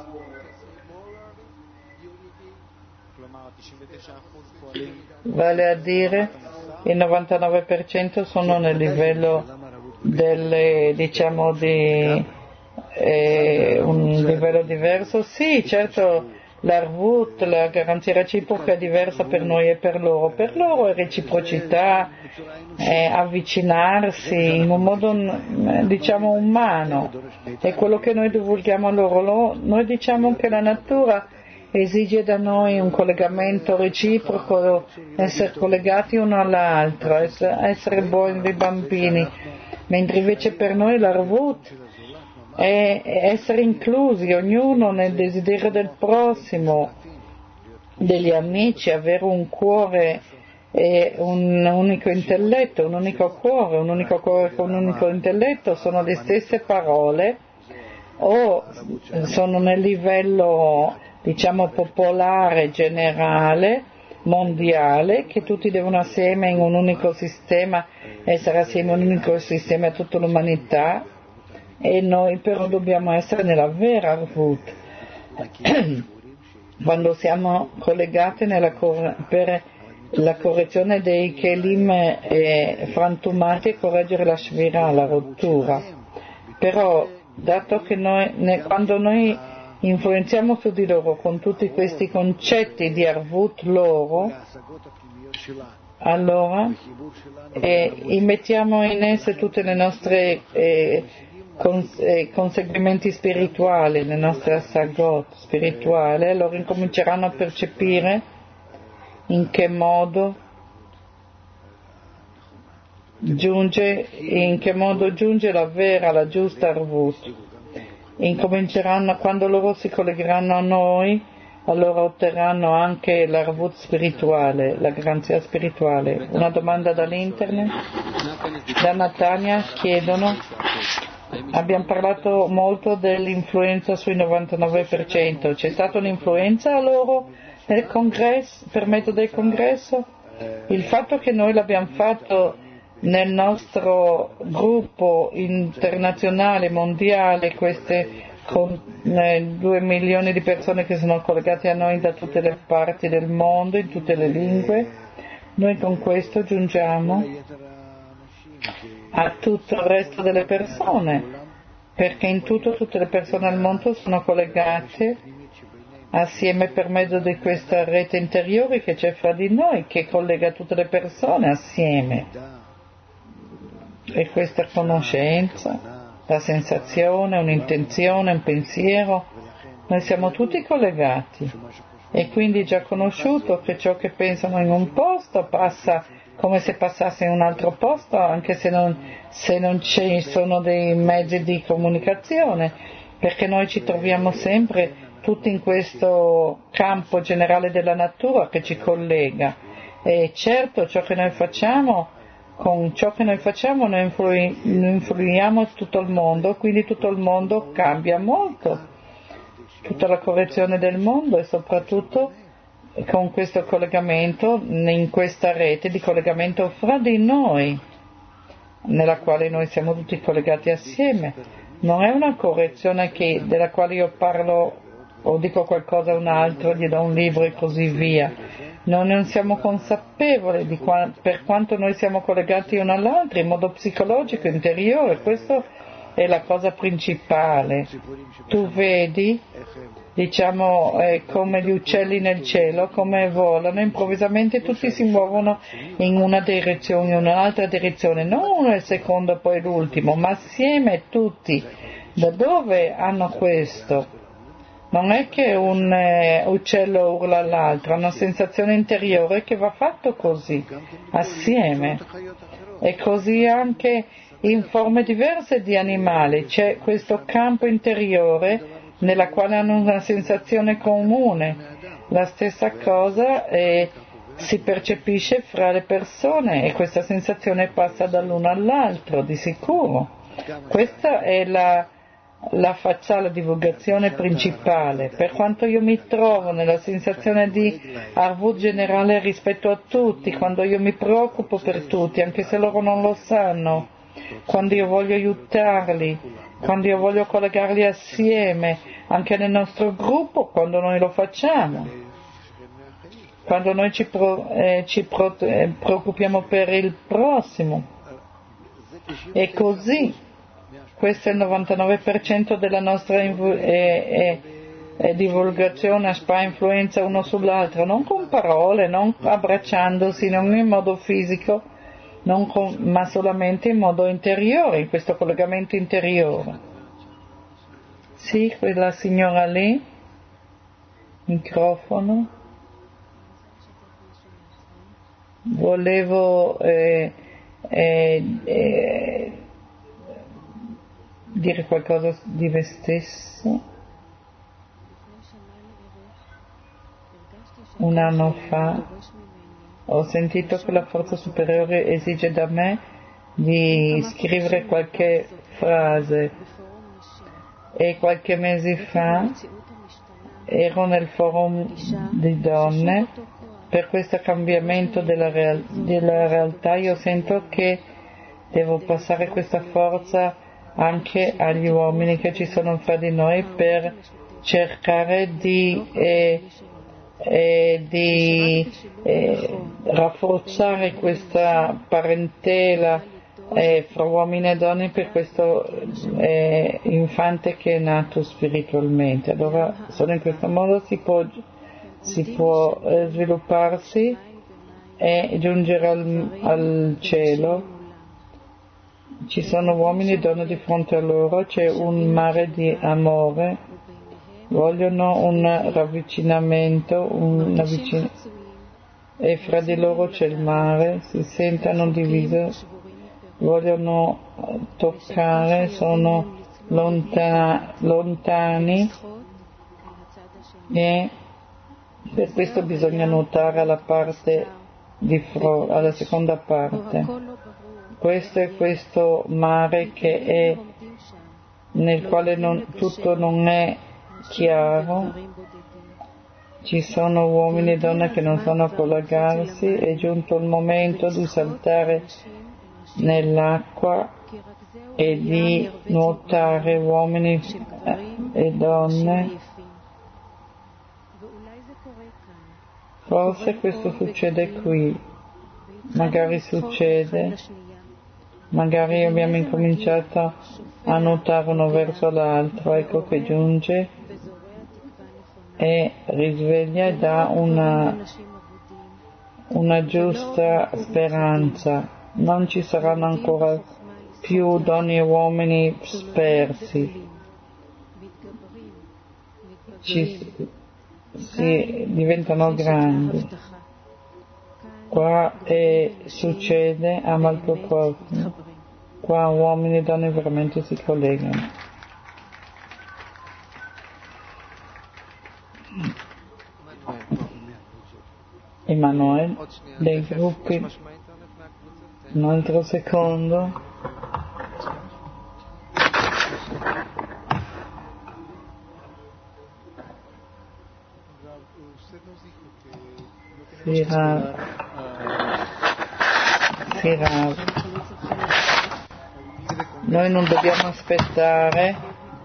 vale a dire il novantanove per cento sono nel livello delle, diciamo, di eh, un livello diverso. Sì, certo, l'Arvut, la garanzia reciproca è diversa per noi e per loro. Per loro è reciprocità, è avvicinarsi in un modo, diciamo, umano. È quello che noi divulghiamo a loro. Noi diciamo che la natura esige da noi un collegamento reciproco, essere collegati uno all'altro, essere buoni dei bambini, mentre invece per noi l'Arvut è essere inclusi, ognuno nel desiderio del prossimo, degli amici, avere un cuore e un unico intelletto, un unico cuore, un unico cuore con un unico intelletto, sono le stesse parole o sono nel livello, diciamo, popolare, generale, mondiale, che tutti devono assieme in un unico sistema, essere assieme in un unico sistema a tutta l'umanità, e noi però dobbiamo essere nella vera Arvut. Quando siamo collegati nella cor- per la correzione dei Kelim eh, frantumati e correggere la Shvira, la rottura. Però, dato che noi, ne, quando noi influenziamo su di loro con tutti questi concetti di Arvut loro, allora eh, immettiamo in esse tutte le nostre eh, con, eh, conseguimenti spirituali, le nostre assagot spirituali, allora incominceranno a percepire in che modo giunge, in che modo giunge la vera, la giusta Arvut. Incominceranno, quando loro si collegheranno a noi, allora otterranno anche l'Arvut spirituale, la garanzia spirituale. Una domanda dall'internet? Da Natania chiedono, abbiamo parlato molto dell'influenza sui novantanove per cento, c'è stata un'influenza a loro nel congresso, per metodo del congresso? Il fatto che noi l'abbiamo fatto nel nostro gruppo internazionale, mondiale, queste con eh, due milioni di persone che sono collegate a noi da tutte le parti del mondo, in tutte le lingue, noi con questo giungiamo a tutto il resto delle persone, perché in tutto tutte le persone al mondo sono collegate assieme per mezzo di questa rete interiore che c'è fra di noi, che collega tutte le persone assieme. E questa conoscenza, la sensazione, un'intenzione, un pensiero, noi siamo tutti collegati e quindi già conosciuto che ciò che pensano in un posto passa come se passasse in un altro posto, anche se non, se non ci sono dei mezzi di comunicazione, perché noi ci troviamo sempre tutti in questo campo generale della natura che ci collega. E certo ciò che noi facciamo, con ciò che noi facciamo noi influi- influiamo tutto il mondo, quindi tutto il mondo cambia molto, tutta la correzione del mondo, e soprattutto con questo collegamento, in questa rete di collegamento fra di noi, nella quale noi siamo tutti collegati assieme. Non è una correzione che, della quale io parlo o dico qualcosa a un altro, gli do un libro e così via. Noi non siamo consapevoli di qua, per quanto noi siamo collegati uno all'altro in modo psicologico, interiore. Questo è la cosa principale. Tu vedi, diciamo, eh, come gli uccelli nel cielo, come volano, improvvisamente tutti si muovono in una direzione, in un'altra direzione, non uno è il secondo poi l'ultimo, ma assieme tutti. Da dove hanno questo? Non è che un eh, uccello urla all'altro, ha una sensazione interiore che va fatto così, assieme. E così anche in forme diverse di animali, c'è questo campo interiore nella quale hanno una sensazione comune. La stessa cosa eh, si percepisce fra le persone e questa sensazione passa dall'uno all'altro, di sicuro. Questa è la, la faccia, la divulgazione principale. Per quanto io mi trovo nella sensazione di arvut generale rispetto a tutti, quando io mi preoccupo per tutti, anche se loro non lo sanno, quando io voglio aiutarli, quando io voglio collegarli assieme, anche nel nostro gruppo, quando noi lo facciamo, quando noi ci, pro, eh, ci pro, eh, preoccupiamo per il prossimo. E così, questo è il novantanove per cento della nostra inv- eh, eh, divulgazione, spa influenza uno sull'altro, non con parole, non abbracciandosi, non in modo fisico, non con, ma solamente in modo interiore, in questo collegamento interiore. Sì, quella signora lì, microfono. Volevo eh, eh, eh, dire qualcosa di me stesso. Un anno fa ho sentito che la forza superiore esige da me di scrivere qualche frase e qualche mese fa ero nel forum di donne per questo cambiamento della, real- della realtà. Io sento che devo passare questa forza anche agli uomini che ci sono fra di noi per cercare di eh, e di eh, rafforzare questa parentela eh, fra uomini e donne per questo eh, infante che è nato spiritualmente. Allora solo in questo modo si può, si può eh, svilupparsi e giungere al, al cielo. Ci sono uomini e donne di fronte a loro, c'è un mare di amore, vogliono un ravvicinamento, un avvicin- e fra di loro c'è il mare, si sentono divisi, vogliono toccare, sono lontani, lontani e per questo bisogna nuotare alla parte di fro- alla seconda parte. Questo è questo mare che è nel quale non, tutto non è chiaro, ci sono uomini e donne che non sanno collegarsi, è giunto il momento di saltare nell'acqua e di nuotare uomini e donne. Forse questo succede qui, magari succede, magari abbiamo incominciato a nuotare uno verso l'altro, ecco che giunge e risveglia e dà una, una giusta speranza. Non ci saranno ancora più donne e uomini spersi, ci, si diventano grandi. Qua è, succede ama il tuo prossimo, qua uomini e donne veramente si collegano. Emanuele, dei gruppi, un altro secondo. Sì, Rav. Sì, Rav. Noi non dobbiamo aspettare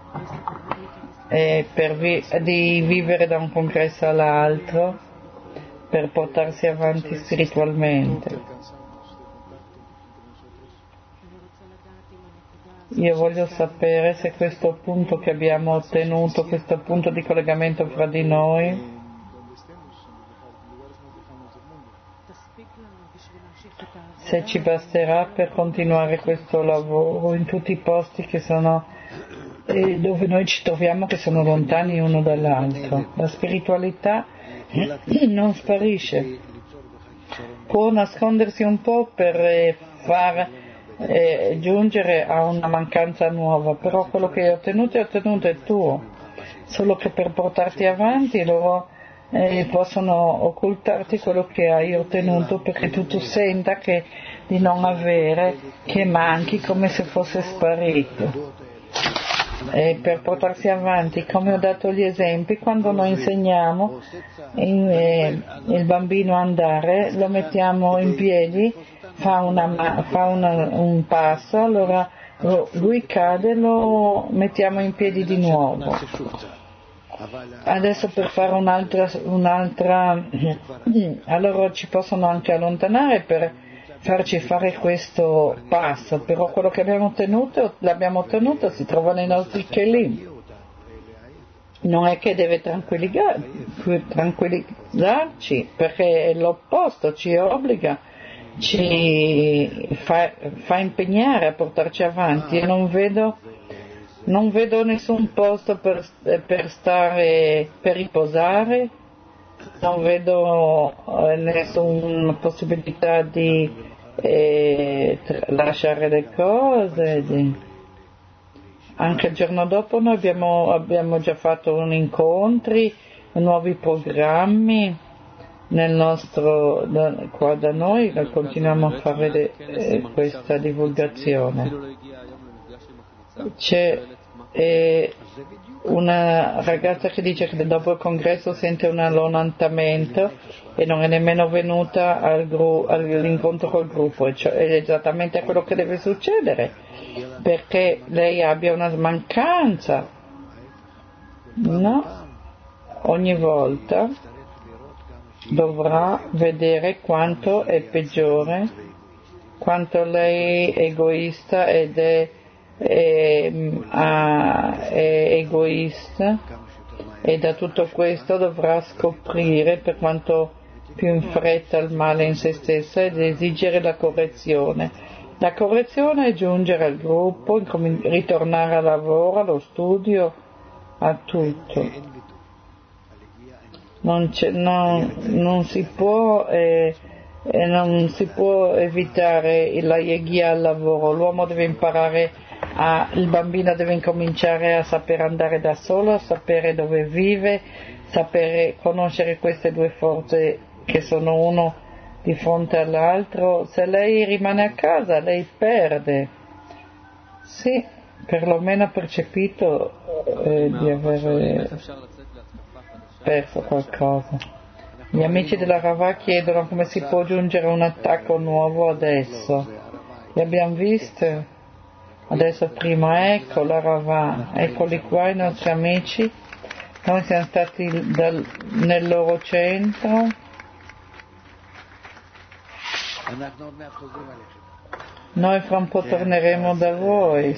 eh, per vi- di vivere da un congresso all'altro per portarsi avanti spiritualmente. io voglio sapere se questo punto che abbiamo ottenuto, questo punto di collegamento fra di noi, se ci basterà per continuare questo lavoro in tutti i posti che sono eh, dove noi ci troviamo, che sono lontani uno dall'altro. La spiritualità non sparisce, può nascondersi un po' per eh, far eh, giungere a una mancanza nuova, però quello che hai ottenuto è ottenuto, è tuo, solo che per portarti avanti loro eh, possono occultarti quello che hai ottenuto, perché tu, tu senta che di non avere, che manchi, come se fosse sparito. E per portarsi avanti, come ho dato gli esempi, quando noi insegniamo in, eh, il bambino a andare, lo mettiamo in piedi, fa, una, fa una, un passo, allora lui cade, lo mettiamo in piedi di nuovo. Adesso per fare un'altra, un'altra allora ci possono anche allontanare per farci fare questo passo, però quello che abbiamo ottenuto, l'abbiamo ottenuto, si trova nei nostri kelim. Non è che deve tranquillizzarci, perché è l'opposto, ci obbliga, ci fa, fa impegnare a portarci avanti, e non vedo non vedo nessun posto per, per stare, per riposare, non vedo eh, nessuna possibilità di eh, lasciare le cose. Di... Anche il giorno dopo noi abbiamo, abbiamo già fatto un incontri, nuovi programmi nel nostro, da, qua da noi, continuiamo a fare eh, questa divulgazione. C'è eh, una ragazza che dice che dopo il congresso sente un allontanamento e non è nemmeno venuta al gru- all'incontro col gruppo, e cioè, è esattamente quello che deve succedere, perché lei abbia una mancanza, no? Ogni volta dovrà vedere quanto è peggiore, quanto lei è egoista ed è È, è egoista, e da tutto questo dovrà scoprire per quanto più in fretta il male in se stessa ed esigere la correzione. La correzione è giungere al gruppo, ritornare al lavoro, allo studio, a tutto. Non, c'è, non, non si può eh, e non si può evitare la yeghia al lavoro. L'uomo deve imparare a, il bambino deve incominciare a sapere andare da solo, a sapere dove vive, sapere conoscere queste due forze che sono uno di fronte all'altro. Se lei rimane a casa, lei perde. Sì, perlomeno ha percepito eh, di aver perso qualcosa. Gli amici della Ravà chiedono come si può giungere a un attacco nuovo adesso. Li abbiamo visti? Adesso prima, ecco la Ravà, eccoli qua i nostri amici. Noi siamo stati dal, nel loro centro. Noi fra un po' torneremo da voi.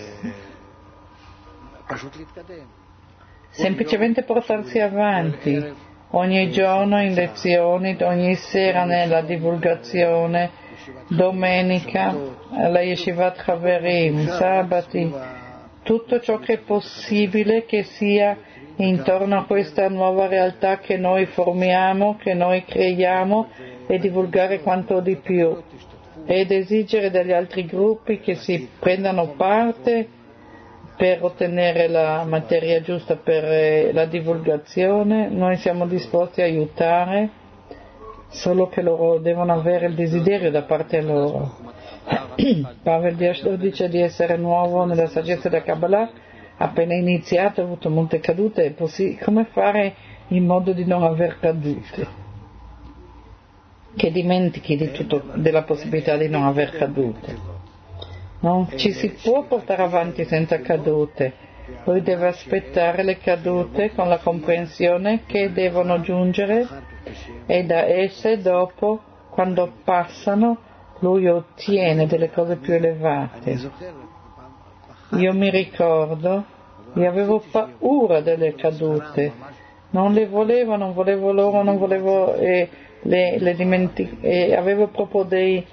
Semplicemente portarsi avanti. Ogni giorno in lezioni, ogni sera nella divulgazione, domenica alla Yeshivat Chaverim, sabati, tutto ciò che è possibile che sia intorno a questa nuova realtà che noi formiamo, che noi creiamo, e divulgare quanto di più, ed esigere dagli altri gruppi che si prendano parte per ottenere la materia giusta per la divulgazione. Noi siamo disposti a aiutare, solo che loro devono avere il desiderio da parte loro. Pavel di Ashdod dice di essere nuovo nella saggezza della Kabbalah, appena iniziato, ha avuto molte cadute, possi- come fare in modo di non aver cadute? Che dimentichi di tutto, della possibilità di non aver cadute. Non ci si può portare avanti senza cadute, lui deve aspettare le cadute con la comprensione che devono giungere, e da esse dopo, quando passano, lui ottiene delle cose più elevate. io mi ricordo, io avevo paura delle cadute, non le volevo, non volevo loro, non volevo, eh, le, le dimentic- eh, avevo proprio dei,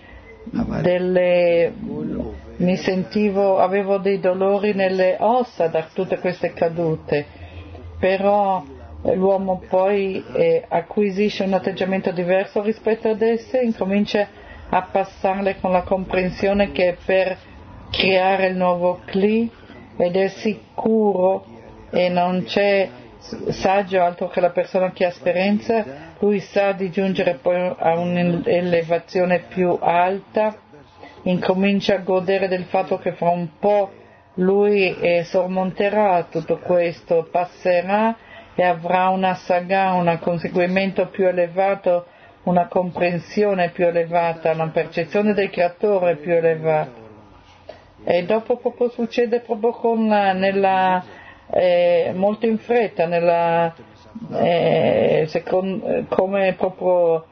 delle, mi sentivo, avevo dei dolori nelle ossa da tutte queste cadute, però l'uomo poi eh, acquisisce un atteggiamento diverso rispetto ad esse, incomincia a passarle con la comprensione che è per creare il nuovo Kli ed è sicuro e non c'è saggio altro che la persona che ha esperienza, lui sa di giungere poi a un'elevazione più alta, incomincia a godere del fatto che fra un po' lui eh, sormonterà tutto questo, passerà e avrà una saga, un conseguimento più elevato, una comprensione più elevata, una percezione del creatore più elevata. E dopo proprio succede proprio con la, nella, eh, molto in fretta, nella, eh, secondo, come proprio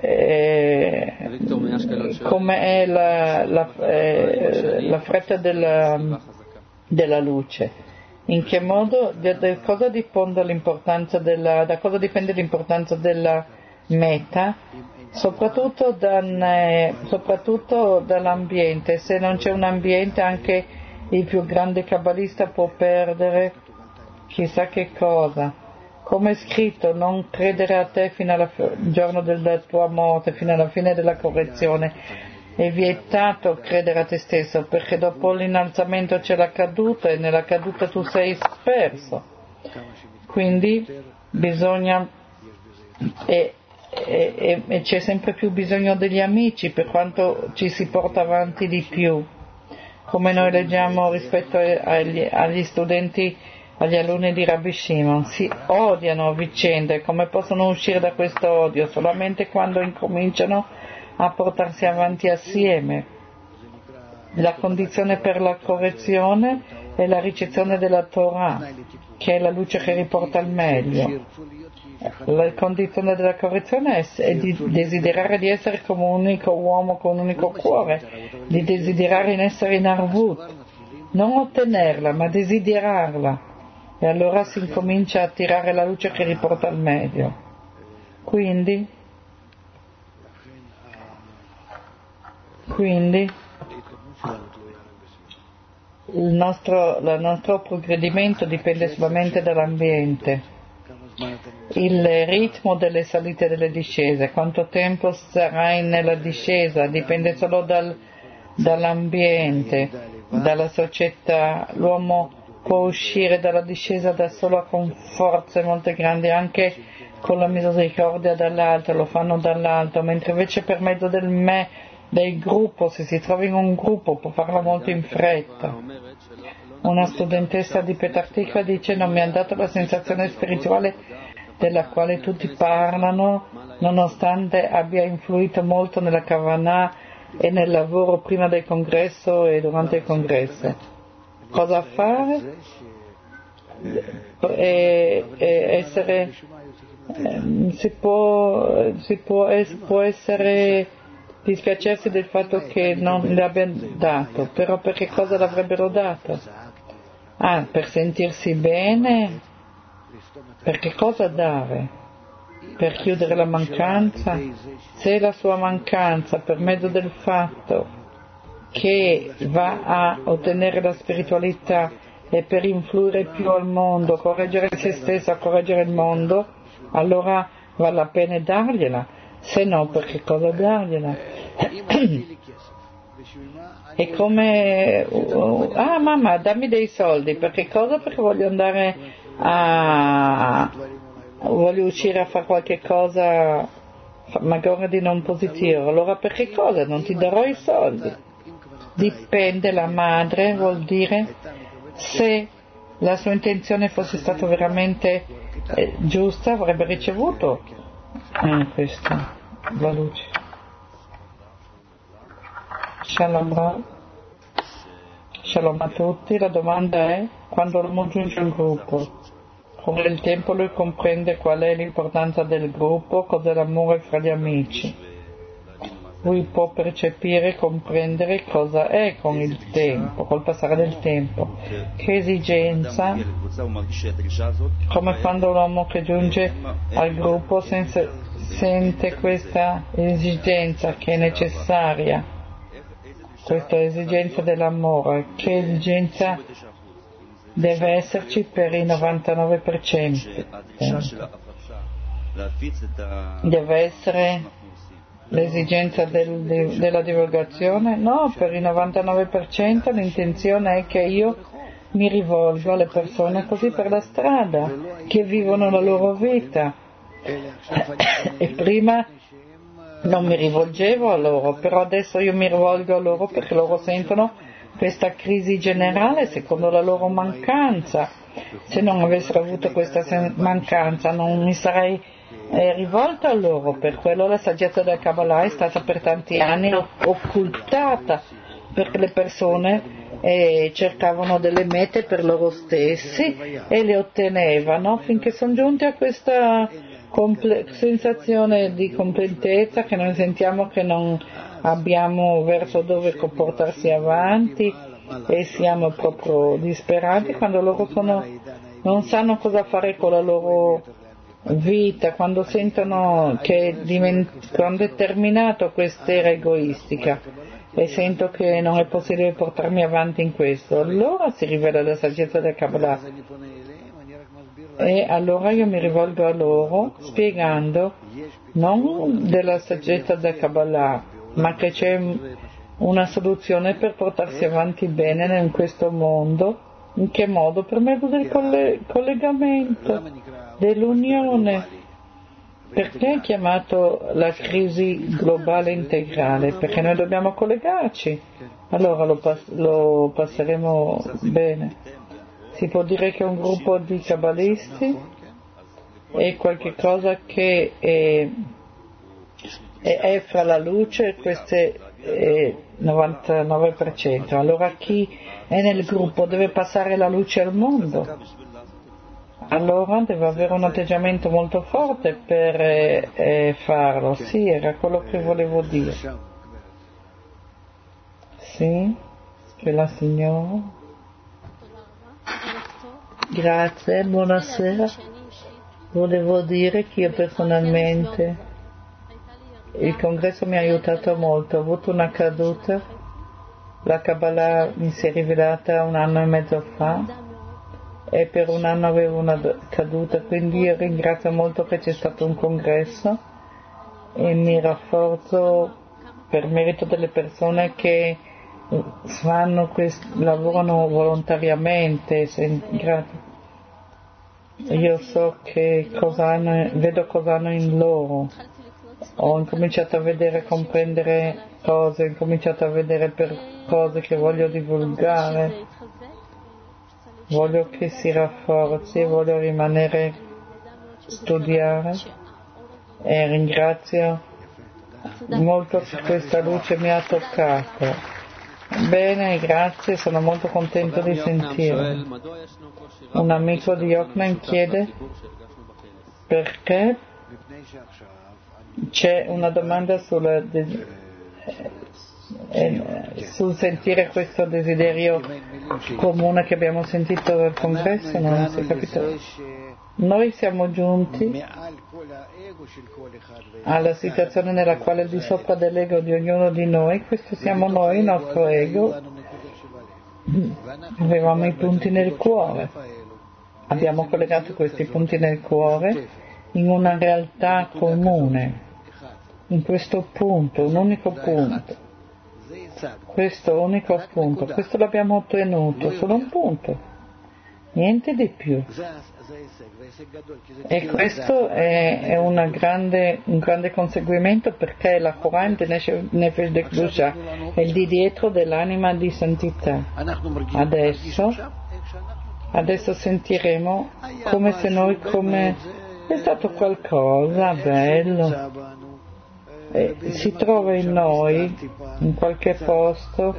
eh, come è la, la, eh, la fretta della, della luce. In che modo, da, da cosa dipende l'importanza della, da cosa dipende l'importanza della meta? Soprattutto, dan, eh, soprattutto dall'ambiente. Se non c'è un ambiente, anche il più grande kabbalista può perdere chissà che cosa. Come è scritto, non credere a te fino al giorno della tua morte, fino alla fine della correzione. È vietato credere a te stesso, perché dopo l'innalzamento c'è la caduta e nella caduta tu sei perso. Quindi bisogna e, e, e, e c'è sempre più bisogno degli amici per quanto ci si porta avanti di più, come noi leggiamo rispetto agli, agli studenti, agli alunni di Rabbi Shimon, si odiano a vicenda. E come possono uscire da questo odio? Solamente quando incominciano a portarsi avanti assieme. La condizione per la correzione è la ricezione della Torah, che è la luce che riporta al meglio. La condizione della correzione è di desiderare di essere come un unico uomo con un unico cuore, di desiderare di essere in Arvut, non ottenerla ma desiderarla, e allora si incomincia a tirare la luce che riporta al meglio. Quindi quindi il nostro, il nostro progredimento dipende solamente dall'ambiente. Il ritmo delle salite e delle discese, quanto tempo sarai nella discesa, dipende solo dal, dall'ambiente, dalla società. L'uomo può uscire dalla discesa da solo con forze molto grandi, anche con la misericordia dall'alto, lo fanno dall'alto, mentre invece per mezzo del me, del gruppo, se si trova in un gruppo, può farlo molto in fretta. Una studentessa di Petah Tikva dice: non mi ha dato la sensazione spirituale della quale tutti parlano, nonostante abbia influito molto nella Kavanah e nel lavoro prima del congresso e durante il congresso. Cosa fare? E, e essere, eh, si può, si può, es, può essere dispiacersi del fatto che non le abbia dato, però per che cosa l'avrebbero dato? Ah, per sentirsi bene? Per che cosa dare? Per chiudere la mancanza? Se la sua mancanza, per mezzo del fatto che va a ottenere la spiritualità e per influire più al mondo, correggere se stesso, correggere il mondo, allora vale la pena dargliela, se no per che cosa dargliela? È come uh, ah mamma, dammi dei soldi, per che cosa? Perché voglio andare a voglio uscire a fare qualche cosa magari di non positivo, allora per che cosa? Non ti darò i soldi. Dipende, la madre vuol dire, se la sua intenzione fosse stata veramente eh, giusta, avrebbe ricevuto eh, questo, la luce. Shalom, Shalom a tutti. La domanda è: quando l'uomo giunge al gruppo, con il tempo lui comprende qual è l'importanza del gruppo, cos'è l'amore fra gli amici. lui può percepire e comprendere cosa è con il tempo, col passare del tempo. Che esigenza, come quando l'uomo che giunge al gruppo senza, sente questa esigenza che è necessaria, questa esigenza dell'amore, che esigenza deve esserci per il novantanove per cento. Deve essere l'esigenza del, de, della divulgazione? No, per il novantanove per cento l'intenzione è che io mi rivolgo alle persone così per la strada, che vivono la loro vita. E prima non mi rivolgevo a loro, però adesso io mi rivolgo a loro perché loro sentono questa crisi generale secondo la loro mancanza. Se non avessero avuto questa mancanza non mi sarei eh, rivolta a loro. Per quello la saggezza del Kabbalah è stata per tanti anni occultata, perché le persone eh, cercavano delle mete per loro stessi e le ottenevano finché sono giunti a questa comple- sensazione di completezza che noi sentiamo che non abbiamo verso dove portarsi avanti e siamo proprio disperati quando loro sono, non sanno cosa fare con la loro vita, quando sentono che divent- quando è terminato quest'era egoistica e sento che non è possibile portarmi avanti in questo, allora si rivela la saggezza del Kabbalah e allora io mi rivolgo a loro spiegando non della saggezza del Kabbalah, ma che c'è una soluzione per portarsi avanti bene in questo mondo. In che modo? Per mezzo del coll- collegamento, dell'unione. Perché è chiamato la crisi globale integrale? Perché noi dobbiamo collegarci, allora lo, pass- lo passeremo bene. Si può dire che un gruppo di kabbalisti è qualche cosa che è, è, è fra la luce e questo è novantanove per cento. Allora chi è nel gruppo deve passare la luce al mondo, allora deve avere un atteggiamento molto forte per eh, eh, farlo. Sì, era quello che volevo dire. Sì, che la signora. Grazie, buonasera. Volevo dire che io personalmente il congresso mi ha aiutato molto, ho avuto una caduta, la Kabbalah mi si è rivelata un anno e mezzo fa e per un anno avevo una caduta, quindi io ringrazio molto che c'è stato un congresso e mi rafforzo per merito delle persone che fanno questo, lavorano volontariamente. Se, io so che cosa hanno, vedo cosa hanno in loro, ho incominciato a vedere, comprendere cose, ho incominciato a vedere per cose che voglio divulgare, voglio che si rafforzi, voglio rimanere, studiare e ringrazio molto che questa luce mi ha toccato. Bene, grazie, sono molto contento di sentire. Un amico di Yokman chiede perché c'è una domanda sulla, eh, sul sentire questo desiderio comune che abbiamo sentito al congresso, non si è capito. Noi siamo giunti alla situazione nella quale al di sopra dell'ego di ognuno di noi, questo siamo noi, il nostro ego, avevamo i punti nel cuore, abbiamo collegato questi punti nel cuore in una realtà comune, in questo punto, un unico punto, questo unico punto, questo l'abbiamo ottenuto, solo un punto, niente di più. E questo è, è una grande, un grande conseguimento, perché la Quran Nefesh de Kedusha è il di dietro dell'anima di santità. Adesso, adesso sentiremo come se noi, come è stato qualcosa bello, e si trova in noi, in qualche posto,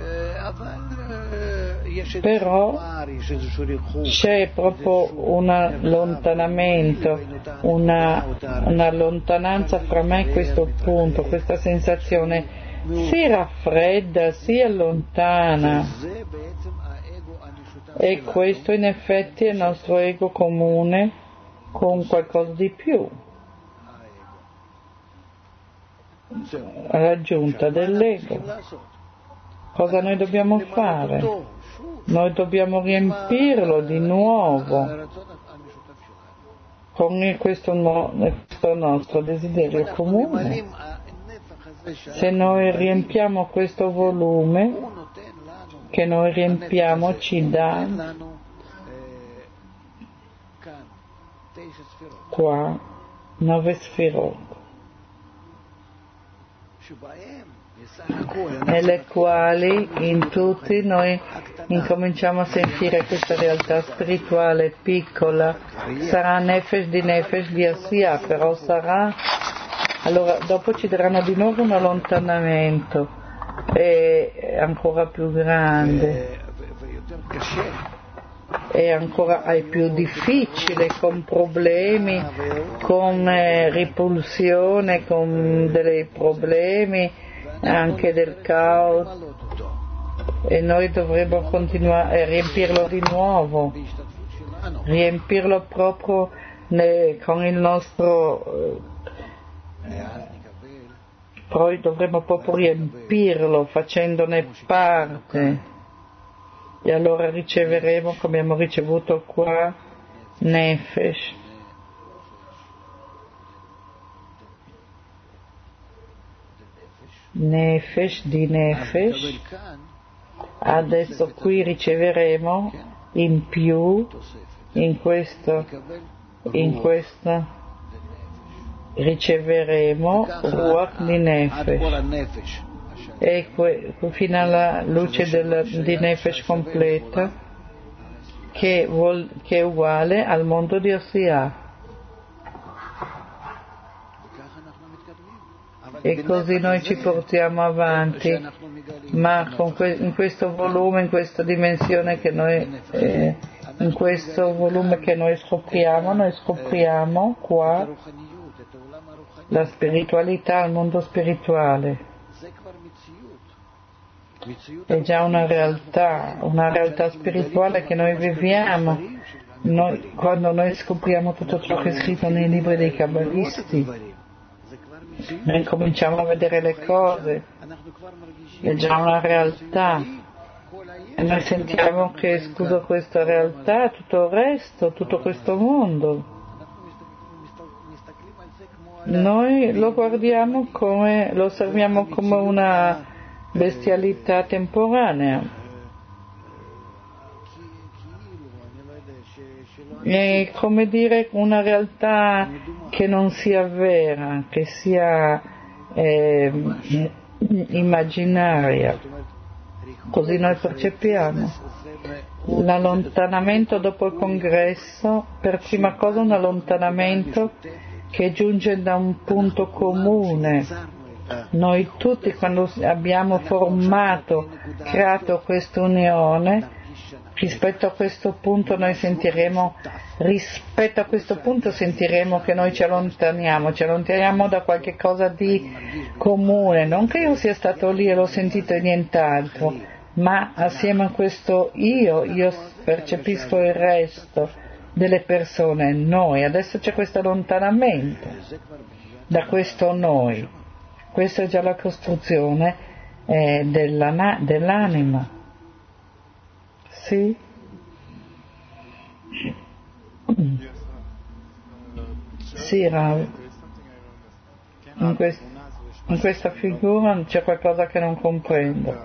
però c'è proprio un allontanamento, una, una lontananza fra me e questo punto, questa sensazione si raffredda, si allontana. E questo in effetti è il nostro ego comune con qualcosa di più, raggiunta dell'ego. Cosa noi dobbiamo fare? Noi dobbiamo riempirlo di nuovo con questo, no, questo nostro desiderio comune. Se noi riempiamo questo volume che noi riempiamo, ci dà qua nove sfirot, nelle quali in tutti noi incominciamo a sentire questa realtà spirituale piccola. Sarà nefesh di nefesh di Asiya, però sarà, allora dopo ci daranno di nuovo un allontanamento e ancora più grande e ancora è più difficile, con problemi, con eh, ripulsione, con dei problemi anche del caos, e noi dovremo continuare a riempirlo di nuovo, riempirlo proprio ne, con il nostro eh, poi dovremo proprio riempirlo facendone parte, e allora riceveremo, come abbiamo ricevuto qua, Nefesh. Nefesh di Nefesh. Adesso qui riceveremo in più, in questo, in questo riceveremo Ruach di Nefesh, e que, fino alla luce del, di Nefesh completa, che, vuol, che è uguale al mondo di Asiya. E così noi ci portiamo avanti, ma con que- in questo volume, in questa dimensione che noi, eh, in questo volume che noi scopriamo, noi scopriamo qua la spiritualità, il mondo spirituale. È già una realtà, una realtà spirituale che noi viviamo. Noi, quando noi scopriamo tutto ciò che è scritto nei libri dei Kabbalisti, noi cominciamo a vedere le cose, è già una realtà, e noi sentiamo che scusa questa realtà, tutto il resto, tutto questo mondo, noi lo guardiamo come, lo osserviamo come una bestialità temporanea. È come dire una realtà che non sia vera, che sia eh, immaginaria. Così noi percepiamo. L'allontanamento dopo il congresso, per prima cosa un allontanamento che giunge da un punto comune. Noi tutti, quando abbiamo formato, creato questa unione, rispetto a questo punto noi sentiremo, rispetto a questo punto sentiremo che noi ci allontaniamo, ci allontaniamo da qualche cosa di comune, non che io sia stato lì e l'ho sentito e nient'altro, ma assieme a questo io, io percepisco il resto delle persone, noi, adesso c'è questo allontanamento da questo noi, questa è già la costruzione eh, della, dell'anima. Sì? Sì, Rav. In, quest- in questa figura c'è qualcosa che non comprendo.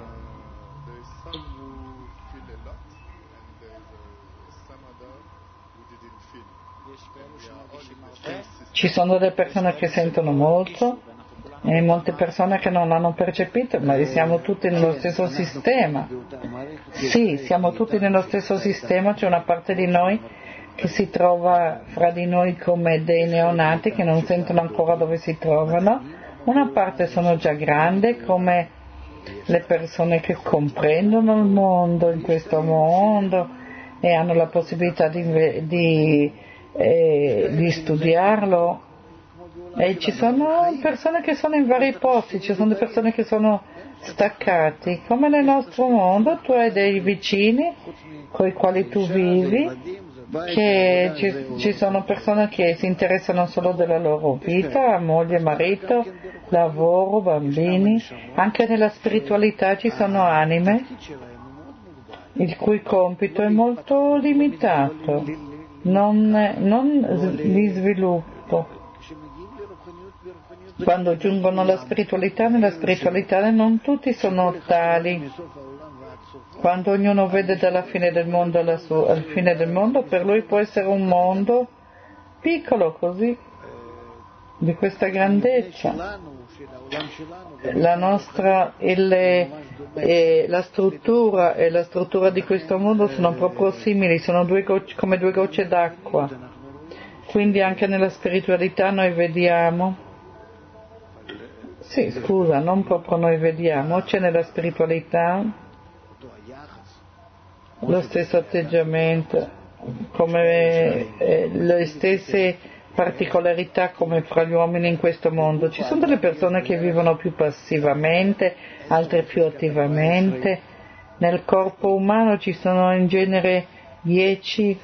Ci sono delle persone che sentono molto e molte persone che non l'hanno percepito, ma siamo tutti nello stesso sistema. Sì, siamo tutti nello stesso sistema, c'è una parte di noi che si trova fra di noi come dei neonati che non sentono ancora dove si trovano, una parte sono già grandi come le persone che comprendono il mondo, in questo mondo, e hanno la possibilità di, di, eh, di studiarlo E ci sono persone che sono in vari posti, ci sono persone che sono staccati, come nel nostro mondo tu hai dei vicini con i quali tu vivi, che ci, ci sono persone che si interessano solo della loro vita, moglie, marito, lavoro, bambini. Anche nella spiritualità ci sono anime il cui compito è molto limitato, non, non di sviluppo. Quando giungono alla spiritualità, nella spiritualità non tutti sono tali. Quando ognuno vede dalla fine del mondo alla sua, al fine del mondo, per lui può essere un mondo piccolo così, di questa grandezza. La nostra, il, eh, la struttura e la struttura di questo mondo sono proprio simili, sono due gocce, come due gocce d'acqua. Quindi anche nella spiritualità noi vediamo, sì scusa, non proprio noi vediamo, c'è nella spiritualità lo stesso atteggiamento, come eh, le stesse particolarità come fra gli uomini in questo mondo. Ci sono delle persone che vivono più passivamente, altre più attivamente. Nel corpo umano ci sono in genere dieci,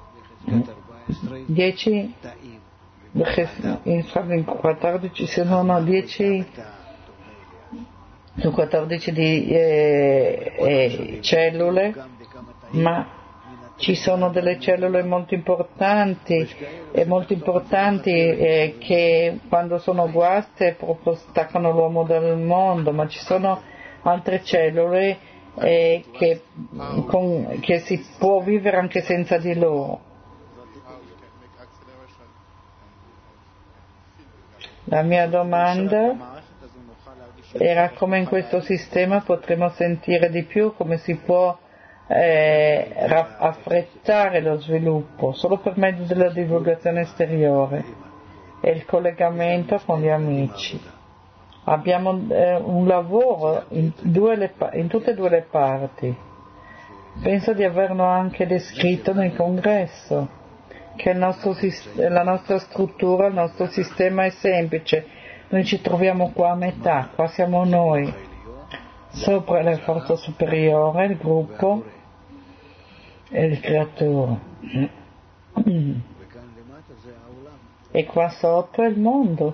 dieci, in quattordici, se no dieci, su quattordici di eh, eh, cellule, ma ci sono delle cellule molto importanti e molto importanti eh, che quando sono guaste proprio staccano l'uomo dal mondo, ma ci sono altre cellule eh, che, con, che si può vivere anche senza di loro. La mia domanda era come in questo sistema potremo sentire di più come si può Eh, affrettare lo sviluppo solo per mezzo della divulgazione esteriore e il collegamento con gli amici. Abbiamo eh, un lavoro in, due le, in tutte e due le parti. Penso di averlo anche descritto nel congresso, che il nostro, la nostra struttura, il nostro sistema è semplice. Noi ci troviamo qua a metà, qua siamo noi, sopra la forza superiore, il gruppo e il creatore, e qua sotto è il mondo,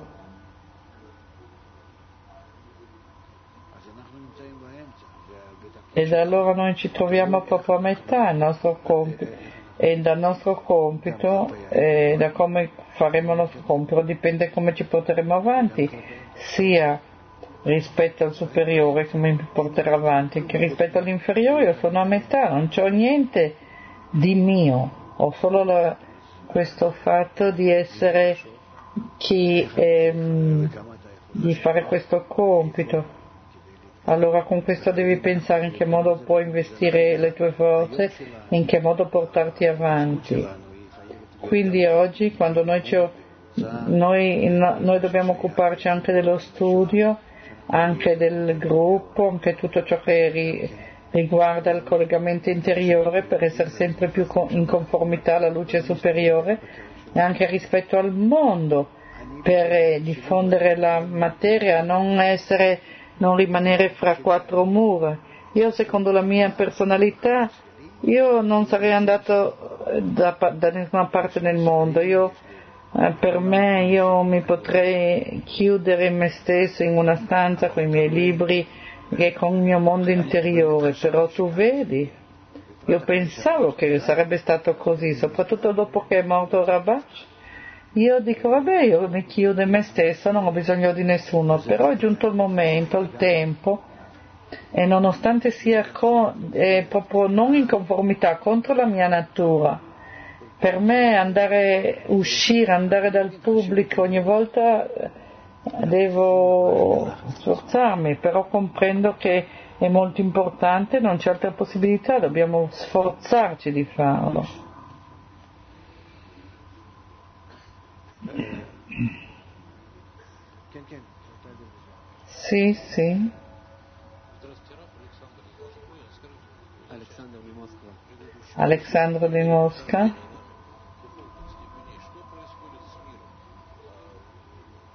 e da allora noi ci troviamo proprio a metà. Il nostro compito, e dal nostro compito e da come faremo il nostro compito dipende come ci porteremo avanti, sia rispetto al superiore come mi porterà avanti, che rispetto all'inferiore. Io sono a metà, non c'ho niente di mio, ho solo la, questo fatto di essere chi, ehm, di fare questo compito. Allora con questo devi pensare in che modo puoi investire le tue forze, in che modo portarti avanti. Quindi oggi quando noi, ci, noi, noi dobbiamo occuparci anche dello studio, anche del gruppo, anche tutto ciò che ri, riguarda il collegamento interiore per essere sempre più in conformità alla luce superiore e anche rispetto al mondo, per diffondere la materia, non essere, non rimanere fra quattro mura. Io secondo la mia personalità io non sarei andato da, da nessuna parte nel mondo. Io eh, per me io mi potrei chiudere in me stesso in una stanza con i miei libri e con il mio mondo interiore, però tu vedi, io pensavo che sarebbe stato così, soprattutto dopo che è morto Rabash. Io dico vabbè, io mi chiudo in me stesso, non ho bisogno di nessuno, però è giunto il momento, il tempo, e nonostante sia co- è proprio non in conformità contro la mia natura, per me andare, uscire, andare dal pubblico ogni volta devo sforzarmi, però comprendo che è molto importante, non c'è altra possibilità, dobbiamo sforzarci di farlo. Sì, sì. Alessandro di Mosca.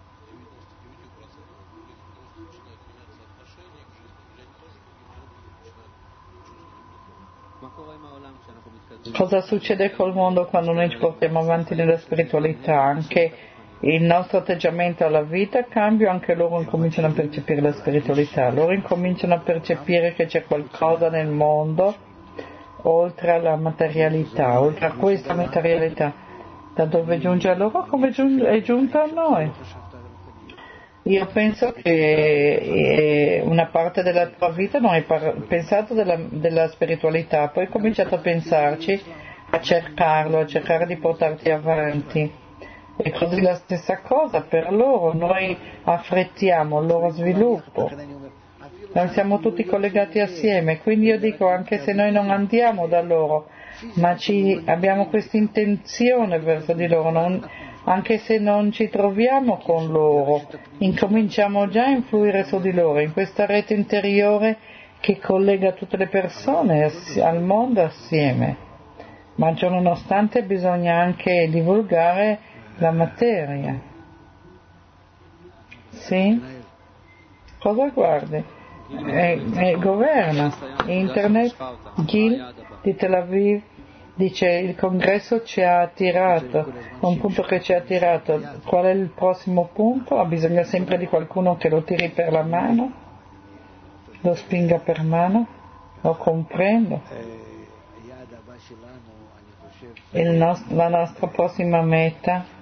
Cosa succede col mondo quando noi ci portiamo avanti nella spiritualità? Anche il nostro atteggiamento alla vita cambia, anche loro incominciano a percepire la spiritualità, loro incominciano a percepire che c'è qualcosa nel mondo oltre alla materialità, oltre a questa materialità, da dove giunge a loro come è giunta a noi. Io penso che una parte della tua vita non hai pensato della, della spiritualità, poi hai cominciato a pensarci, a cercarlo, a cercare di portarti avanti. E così la stessa cosa per loro, noi affrettiamo il loro sviluppo, noi siamo tutti collegati assieme, quindi io dico, anche se noi non andiamo da loro, ma ci, abbiamo questa intenzione verso di loro, non, anche se non ci troviamo con loro, incominciamo già a influire su di loro, in questa rete interiore che collega tutte le persone al mondo assieme, ma ciononostante bisogna anche divulgare la materia. Sì? Cosa guardi? E, e governa. Internet, Gil di Tel Aviv dice il congresso ci ha attirato, un punto che ci ha attirato. Qual è il prossimo punto? Ha bisogno sempre di qualcuno che lo tiri per la mano, lo spinga per mano, lo comprendo. Il nost- la nostra prossima meta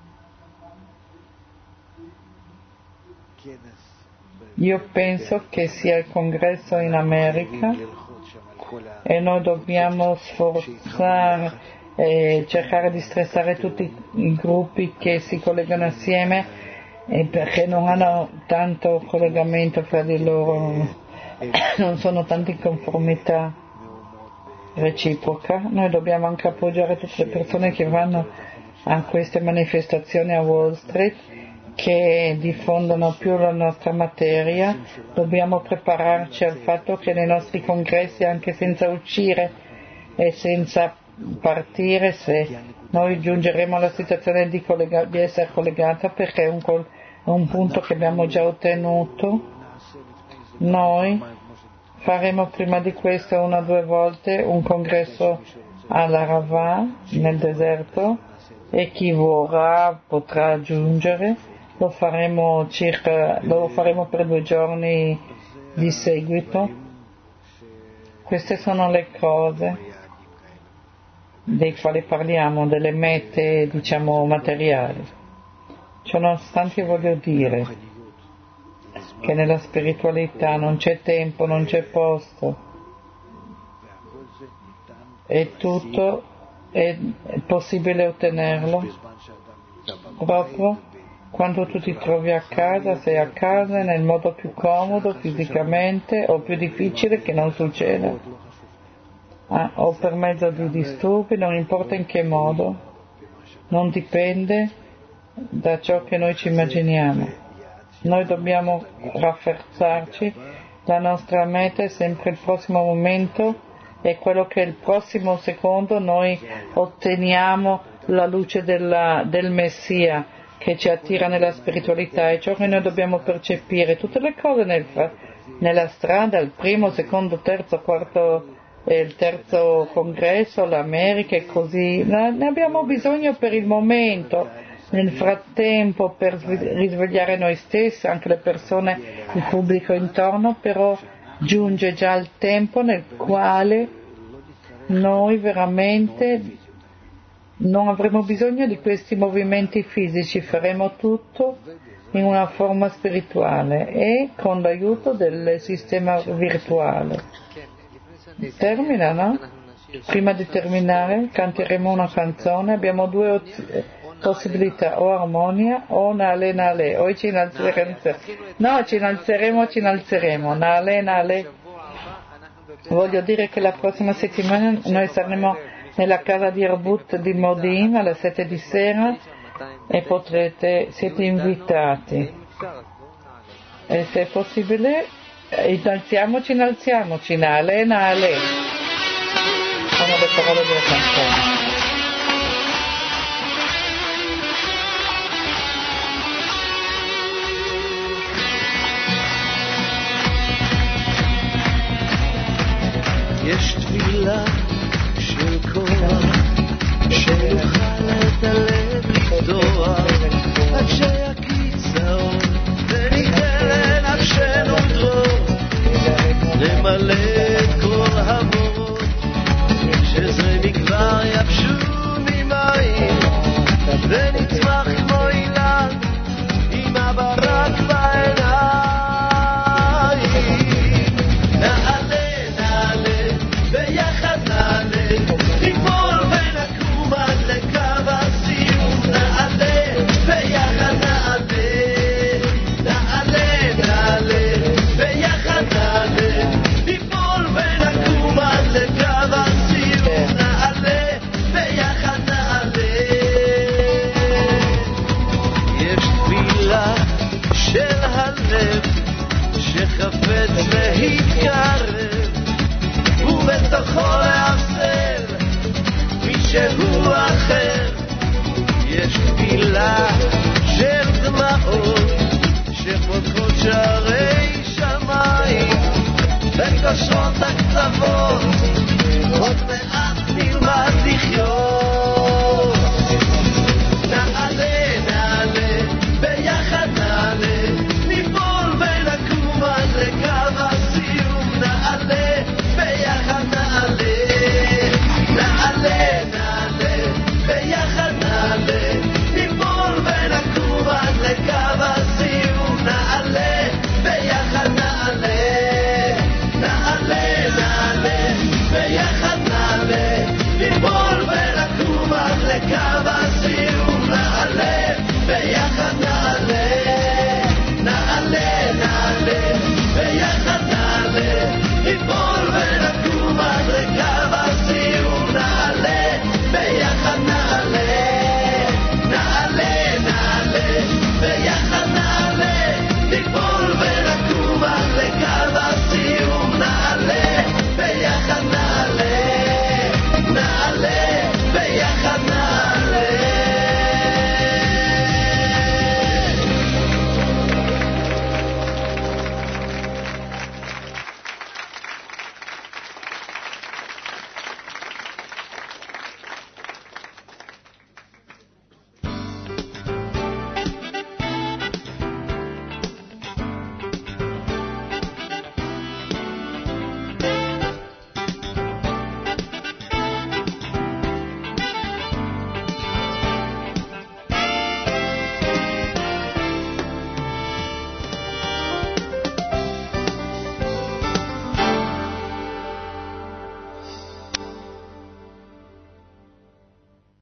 io penso che sia il congresso in America e noi dobbiamo sforzare e cercare di stressare tutti i gruppi che si collegano assieme e perché non hanno tanto collegamento fra di loro, non sono tanto in conformità reciproca. Noi dobbiamo anche appoggiare tutte le persone che vanno a queste manifestazioni a Wall Street, che diffondono più la nostra materia. Dobbiamo prepararci al fatto che nei nostri congressi, anche senza uscire e senza partire, se noi giungeremo alla situazione di, collega- di essere collegata, perché è un, col- un punto che abbiamo già ottenuto, noi faremo prima di questo una o due volte un congresso all'Arava nel deserto, e chi vorrà potrà aggiungere. Lo faremo circa, lo faremo per due giorni di seguito. Queste sono le cose dei quali parliamo, delle mete, diciamo, materiali. Ciononostante voglio dire che nella spiritualità non c'è tempo, non c'è posto, e tutto è possibile ottenerlo proprio quando tu ti trovi a casa, sei a casa nel modo più comodo fisicamente o più difficile che non succeda, ah, o per mezzo di disturbi, non importa in che modo, non dipende da ciò che noi ci immaginiamo. Noi dobbiamo rafforzarci, la nostra meta è sempre il prossimo momento, è quello che il prossimo secondo noi otteniamo la luce della, del Messia che ci attira nella spiritualità, e ciò che noi dobbiamo percepire, tutte le cose nel, nella strada, il primo, secondo, terzo, quarto, eh, il terzo congresso, l'America e così, ne abbiamo bisogno per il momento. Nel frattempo, per risvegliare noi stessi, anche le persone, il pubblico intorno, però giunge già il tempo nel quale noi veramente non avremo bisogno di questi movimenti fisici, faremo tutto in una forma spirituale e con l'aiuto del sistema virtuale. Termina, no? Prima di terminare canteremo una canzone, abbiamo due oz- possibilità, o armonia o Nale Nale, o ci innalzeremo, no, ci innalzeremo, ci innalzeremo, Nale Nale. Voglio dire che la prossima settimana noi saremo nella casa di Arbut di Modim alle sette di sera e potrete, siete invitati, e se è possibile innalziamoci, innalziamoci, Nale Nale, sono le parole della canzone. יש תפילה של כוח שיוכל את הלב לפתוח עד שיקיץ האור וניתן לנפשנו דרור נמלא את כל המורות שזרמי כבר יבשו ממים ונצמח כמו אילן עם הברק בעיניים נעלה נעלה ביחד נעלה ניפול ונקום עד לקו הסיום נעלה ביחד נעלה נעלה נעלה ביחד נעלה ניפול ונקום עד לקו הסיום נעלה ביחד נעלה יש תפילה של הלב שחפץ להתקרב ובתוכו להפסל מישהו אחר יש תפילה של דמעות שפותחות שערי שמיים וקושרות הקצוות